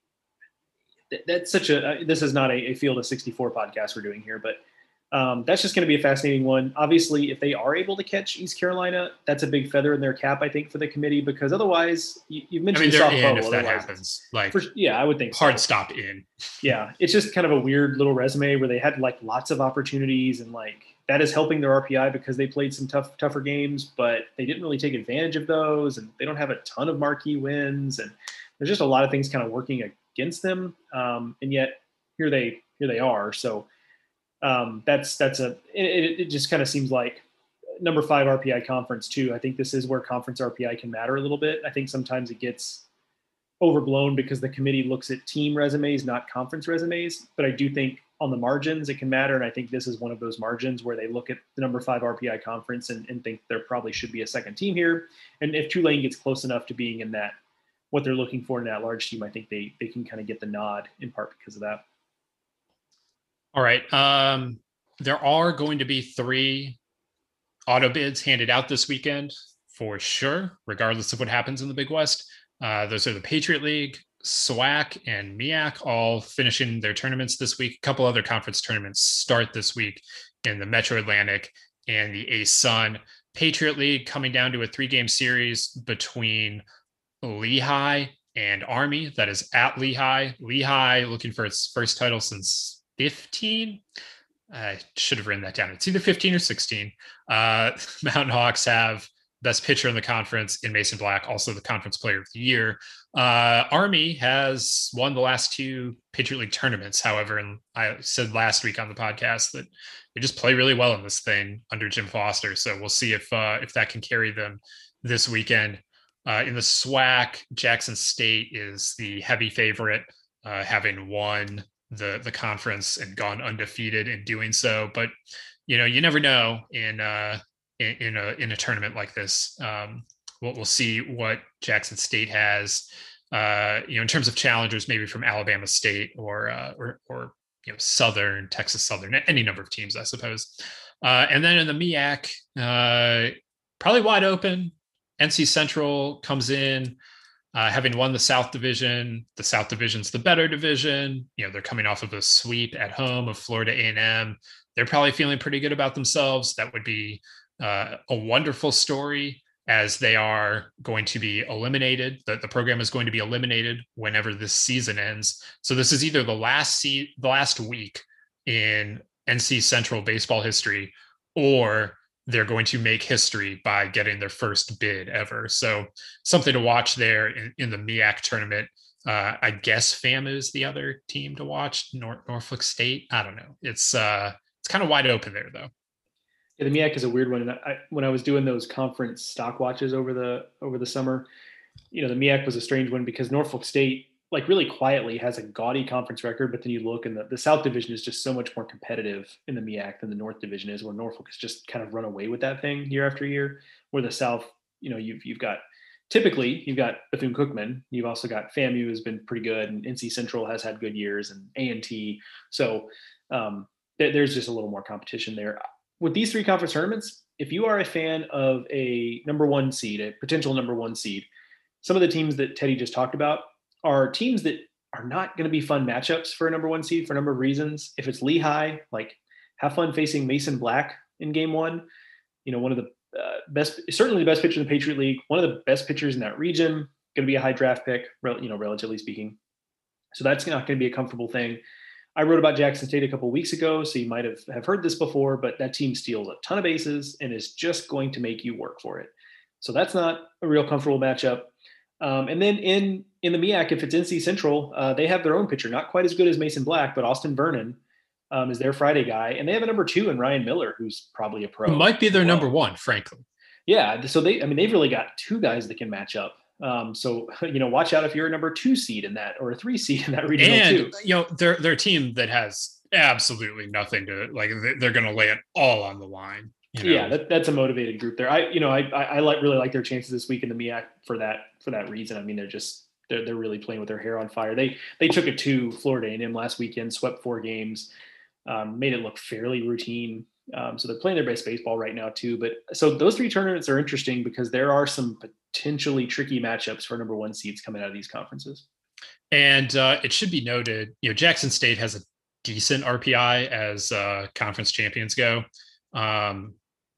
D: th- that's such a, uh, this is not a, a field of sixty-four podcast we're doing here, but Um, that's just going to be a fascinating one. Obviously, if they are able to catch East Carolina, that's a big feather in their cap, I think, for the committee, because otherwise, you, you've mentioned
C: I mean,
D: soft
C: they're in
D: bubble,
C: if that
D: otherwise-
C: happens. Like,
D: for, yeah, I would think
C: hard
D: so.
C: stop in.
D: Yeah, it's just kind of a weird little resume where they had like lots of opportunities, and like that is helping their R P I because they played some tough, tougher games, but they didn't really take advantage of those, and they don't have a ton of marquee wins, and there's just a lot of things kind of working against them. Um, and yet here they here they are. So. Um, that's that's a it, it just kind of seems like number five R P I conference too. I think this is where conference R P I can matter a little bit. I think sometimes it gets overblown because the committee looks at team resumes, not conference resumes. But I do think on the margins it can matter, and I think this is one of those margins where they look at the number five R P I conference and, and think there probably should be a second team here. And if Tulane gets close enough to being in that what they're looking for in that large team, I think they they can kind of get the nod in part because of that.
C: All right. Um, there are going to be three auto bids handed out this weekend for sure, regardless of what happens in the Big West. Uh, those are the Patriot League, SWAC, and MEAC, all finishing their tournaments this week. A couple other conference tournaments start this week in the Metro Atlantic and the A S U N. Patriot League coming down to a three-game series between Lehigh and Army. That is at Lehigh. Lehigh looking for its first title since fifteen. I should have written that down. It's either fifteen or sixteen. Uh, Mountain Hawks have best pitcher in the conference in Mason Black, also the conference player of the year. Uh, Army has won the last two Patriot League tournaments. However, and I said last week on the podcast that they just play really well in this thing under Jim Foster. So we'll see if uh, if that can carry them this weekend. Uh, in the SWAC, Jackson State is the heavy favorite, uh, having won the the conference and gone undefeated in doing so. But you know, you never know in uh in, in a in a tournament like this. Um we'll, we'll see what Jackson State has uh you know in terms of challengers, maybe from Alabama State or uh or or you know Southern, Texas Southern, any number of teams, I suppose. Uh and then in the MEAC, uh probably wide open. N C Central comes in Uh, having won the South Division. The South Division's the better division. You know, they're coming off of a sweep at home of Florida A and M. They're probably feeling pretty good about themselves. That would be uh, a wonderful story, as they are going to be eliminated. The, the program is going to be eliminated whenever this season ends. So this is either the last se- the last week in N C Central baseball history, or they're going to make history by getting their first bid ever. So something to watch there in, in the M E A C tournament. Uh, I guess FAMU is the other team to watch. Nor- Norfolk State. I don't know. It's uh, it's kind of wide open there, though.
D: Yeah, the M E A C is a weird one. And I, when I was doing those conference stock watches over the over the summer, you know, the M E A C was a strange one because Norfolk State, like really quietly, has a gaudy conference record. But then you look, and the, the South Division is just so much more competitive in the M E A C than the North Division is, where Norfolk has just kind of run away with that thing year after year. Where the South, you know, you've you've got typically you've got Bethune-Cookman, you've also got FAMU has been pretty good, and N C Central has had good years, and A and T. So um, th- there's just a little more competition there. With these three conference tournaments, if you are a fan of a number one seed, a potential number one seed, some of the teams that Teddy just talked about are teams that are not going to be fun matchups for a number one seed for a number of reasons. If it's Lehigh, like have fun facing Mason Black in game one. You know, one of the uh, best, certainly the best pitcher in the Patriot League, one of the best pitchers in that region, going to be a high draft pick, you know, relatively speaking. So that's not going to be a comfortable thing. I wrote about Jackson State a couple of weeks ago, so you might have, have heard this before, but that team steals a ton of bases and is just going to make you work for it. So that's not a real comfortable matchup. Um, and then in in the M E A C, if it's N C Central, uh, they have their own pitcher, not quite as good as Mason Black, but Austin Vernon um, is their Friday guy. And they have a number two in Ryan Miller, who's probably a pro.
C: Who might be their
D: well.
C: number one, frankly.
D: Yeah, so they, I mean, they've really got two guys that can match up. Um, so, you know, watch out if you're a number two seed in that or a three seed in that regional
C: and,
D: too.
C: You know, they're, they're a team that has absolutely nothing to, like, they're going to lay it all on the line. You know?
D: Yeah, that, that's a motivated group there. I, you know, I, I, I like really like their chances this week in the M E A C for that, for that reason. I mean, they're just, they're, they're really playing with their hair on fire. They, they took it to Florida A and M last weekend, swept four games, um, made it look fairly routine. Um, so they're playing their best baseball right now too. But so those three tournaments are interesting because there are some potentially tricky matchups for number one seeds coming out of these conferences.
C: And uh, it should be noted, you know, Jackson State has a decent R P I as uh, conference champions go. Um,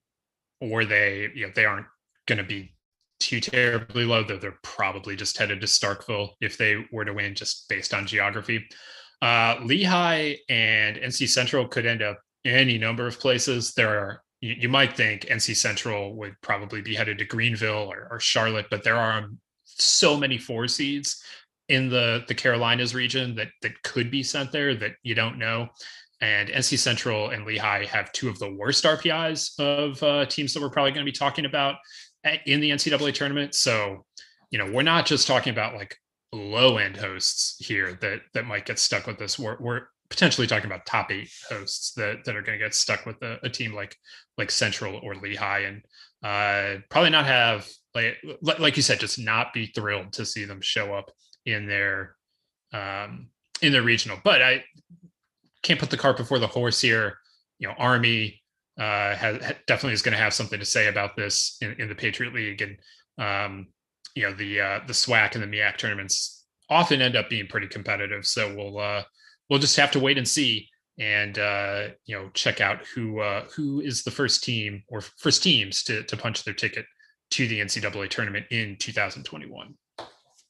C: or they, you know, they aren't going to be too terribly low, though they're probably just headed to Starkville if they were to win just based on geography. Uh, Lehigh and N C Central could end up any number of places. There are, you, you might think N C Central would probably be headed to Greenville or, or Charlotte, but there are so many four seeds in the, the Carolinas region that, that could be sent there that you don't know. And N C Central and Lehigh have two of the worst R P Is of uh, teams that we're probably going to be talking about in the N C double A tournament. So, you know, we're not just talking about like low end hosts here that, that might get stuck with this. We're, we're potentially talking about top eight hosts that, that are going to get stuck with a, a team like, like Central or Lehigh, and uh, probably not have, like, like you said, just not be thrilled to see them show up in their, um, in their regional. But I can't put the cart before the horse here. You know, Army uh, has, definitely is going to have something to say about this in, in the Patriot League. And, um, you know, the, uh, the SWAC and the M E A C tournaments often end up being pretty competitive. So we'll, uh, we'll just have to wait and see, and, uh, you know, check out who, uh, who is the first team or first teams to, to punch their ticket to the N C double A tournament in two thousand twenty-one. All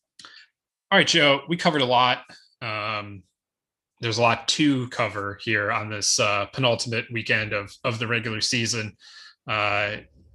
C: right, Joe, we covered a lot. Um, there's a lot to cover here on this uh, penultimate weekend of, of the regular season. Uh,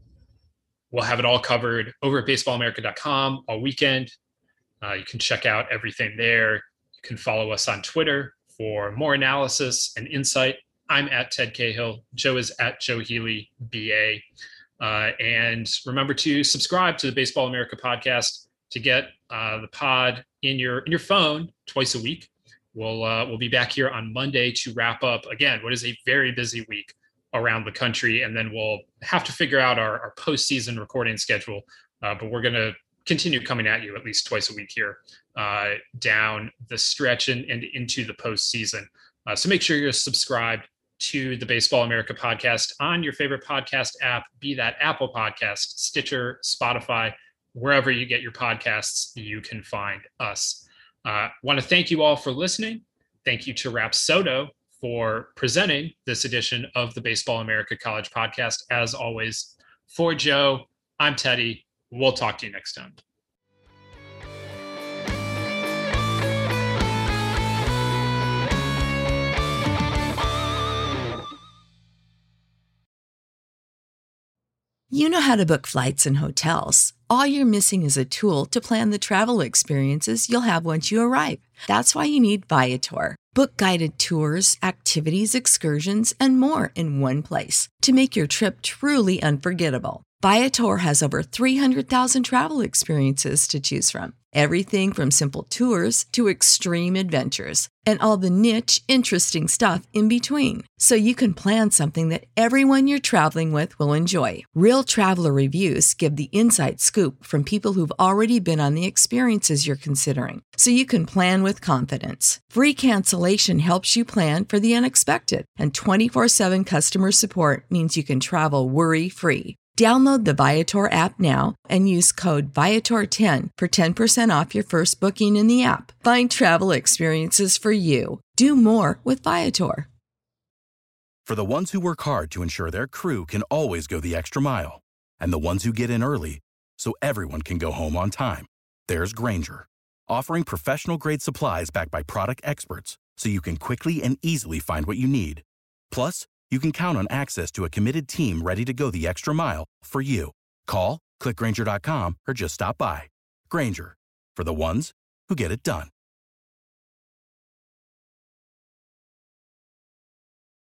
C: we'll have it all covered over at baseball america dot com all weekend. Uh, you can check out everything there. You can follow us on Twitter for more analysis and insight. I'm at Ted Cahill. Joe is at Joe Healy, B A. Uh, and remember to subscribe to the Baseball America podcast to get uh, the pod in your in your phone twice a week. We'll uh, we'll be back here on Monday to wrap up again what is a very busy week around the country, and then we'll have to figure out our, our postseason recording schedule. Uh, but we're going to continue coming at you at least twice a week here uh, down the stretch and, and into the postseason. Uh, so make sure you're subscribed to the Baseball America podcast on your favorite podcast app, be that Apple Podcast, Stitcher, Spotify, wherever you get your podcasts, you can find us. Uh, want to thank you all for listening. Thank you to Rapsodo for presenting this edition of the Baseball America College podcast. As always, for Joe, I'm Teddy. We'll talk to you next time.
B: You know how to book flights and hotels. All you're missing is a tool to plan the travel experiences you'll have once you arrive. That's why you need Viator. Book guided tours, activities, excursions, and more in one place to make your trip truly unforgettable. Viator has over three hundred thousand travel experiences to choose from. Everything from simple tours to extreme adventures and all the niche, interesting stuff in between. So you can plan something that everyone you're traveling with will enjoy. Real traveler reviews give the inside scoop from people who've already been on the experiences you're considering. So you can plan with confidence. Free cancellation helps you plan for the unexpected. And twenty-four seven customer support means you can travel worry-free. Download the Viator app now and use code Viator ten for ten percent off your first booking in the app. Find travel experiences for you. Do more with Viator.
E: For the ones who work hard to ensure their crew can always go the extra mile, and the ones who get in early so everyone can go home on time, there's Grainger, offering professional-grade supplies backed by product experts so you can quickly and easily find what you need. Plus, you can count on access to a committed team ready to go the extra mile for you. Call, click Grainger dot com, or just stop by. Grainger, for the ones who get it done.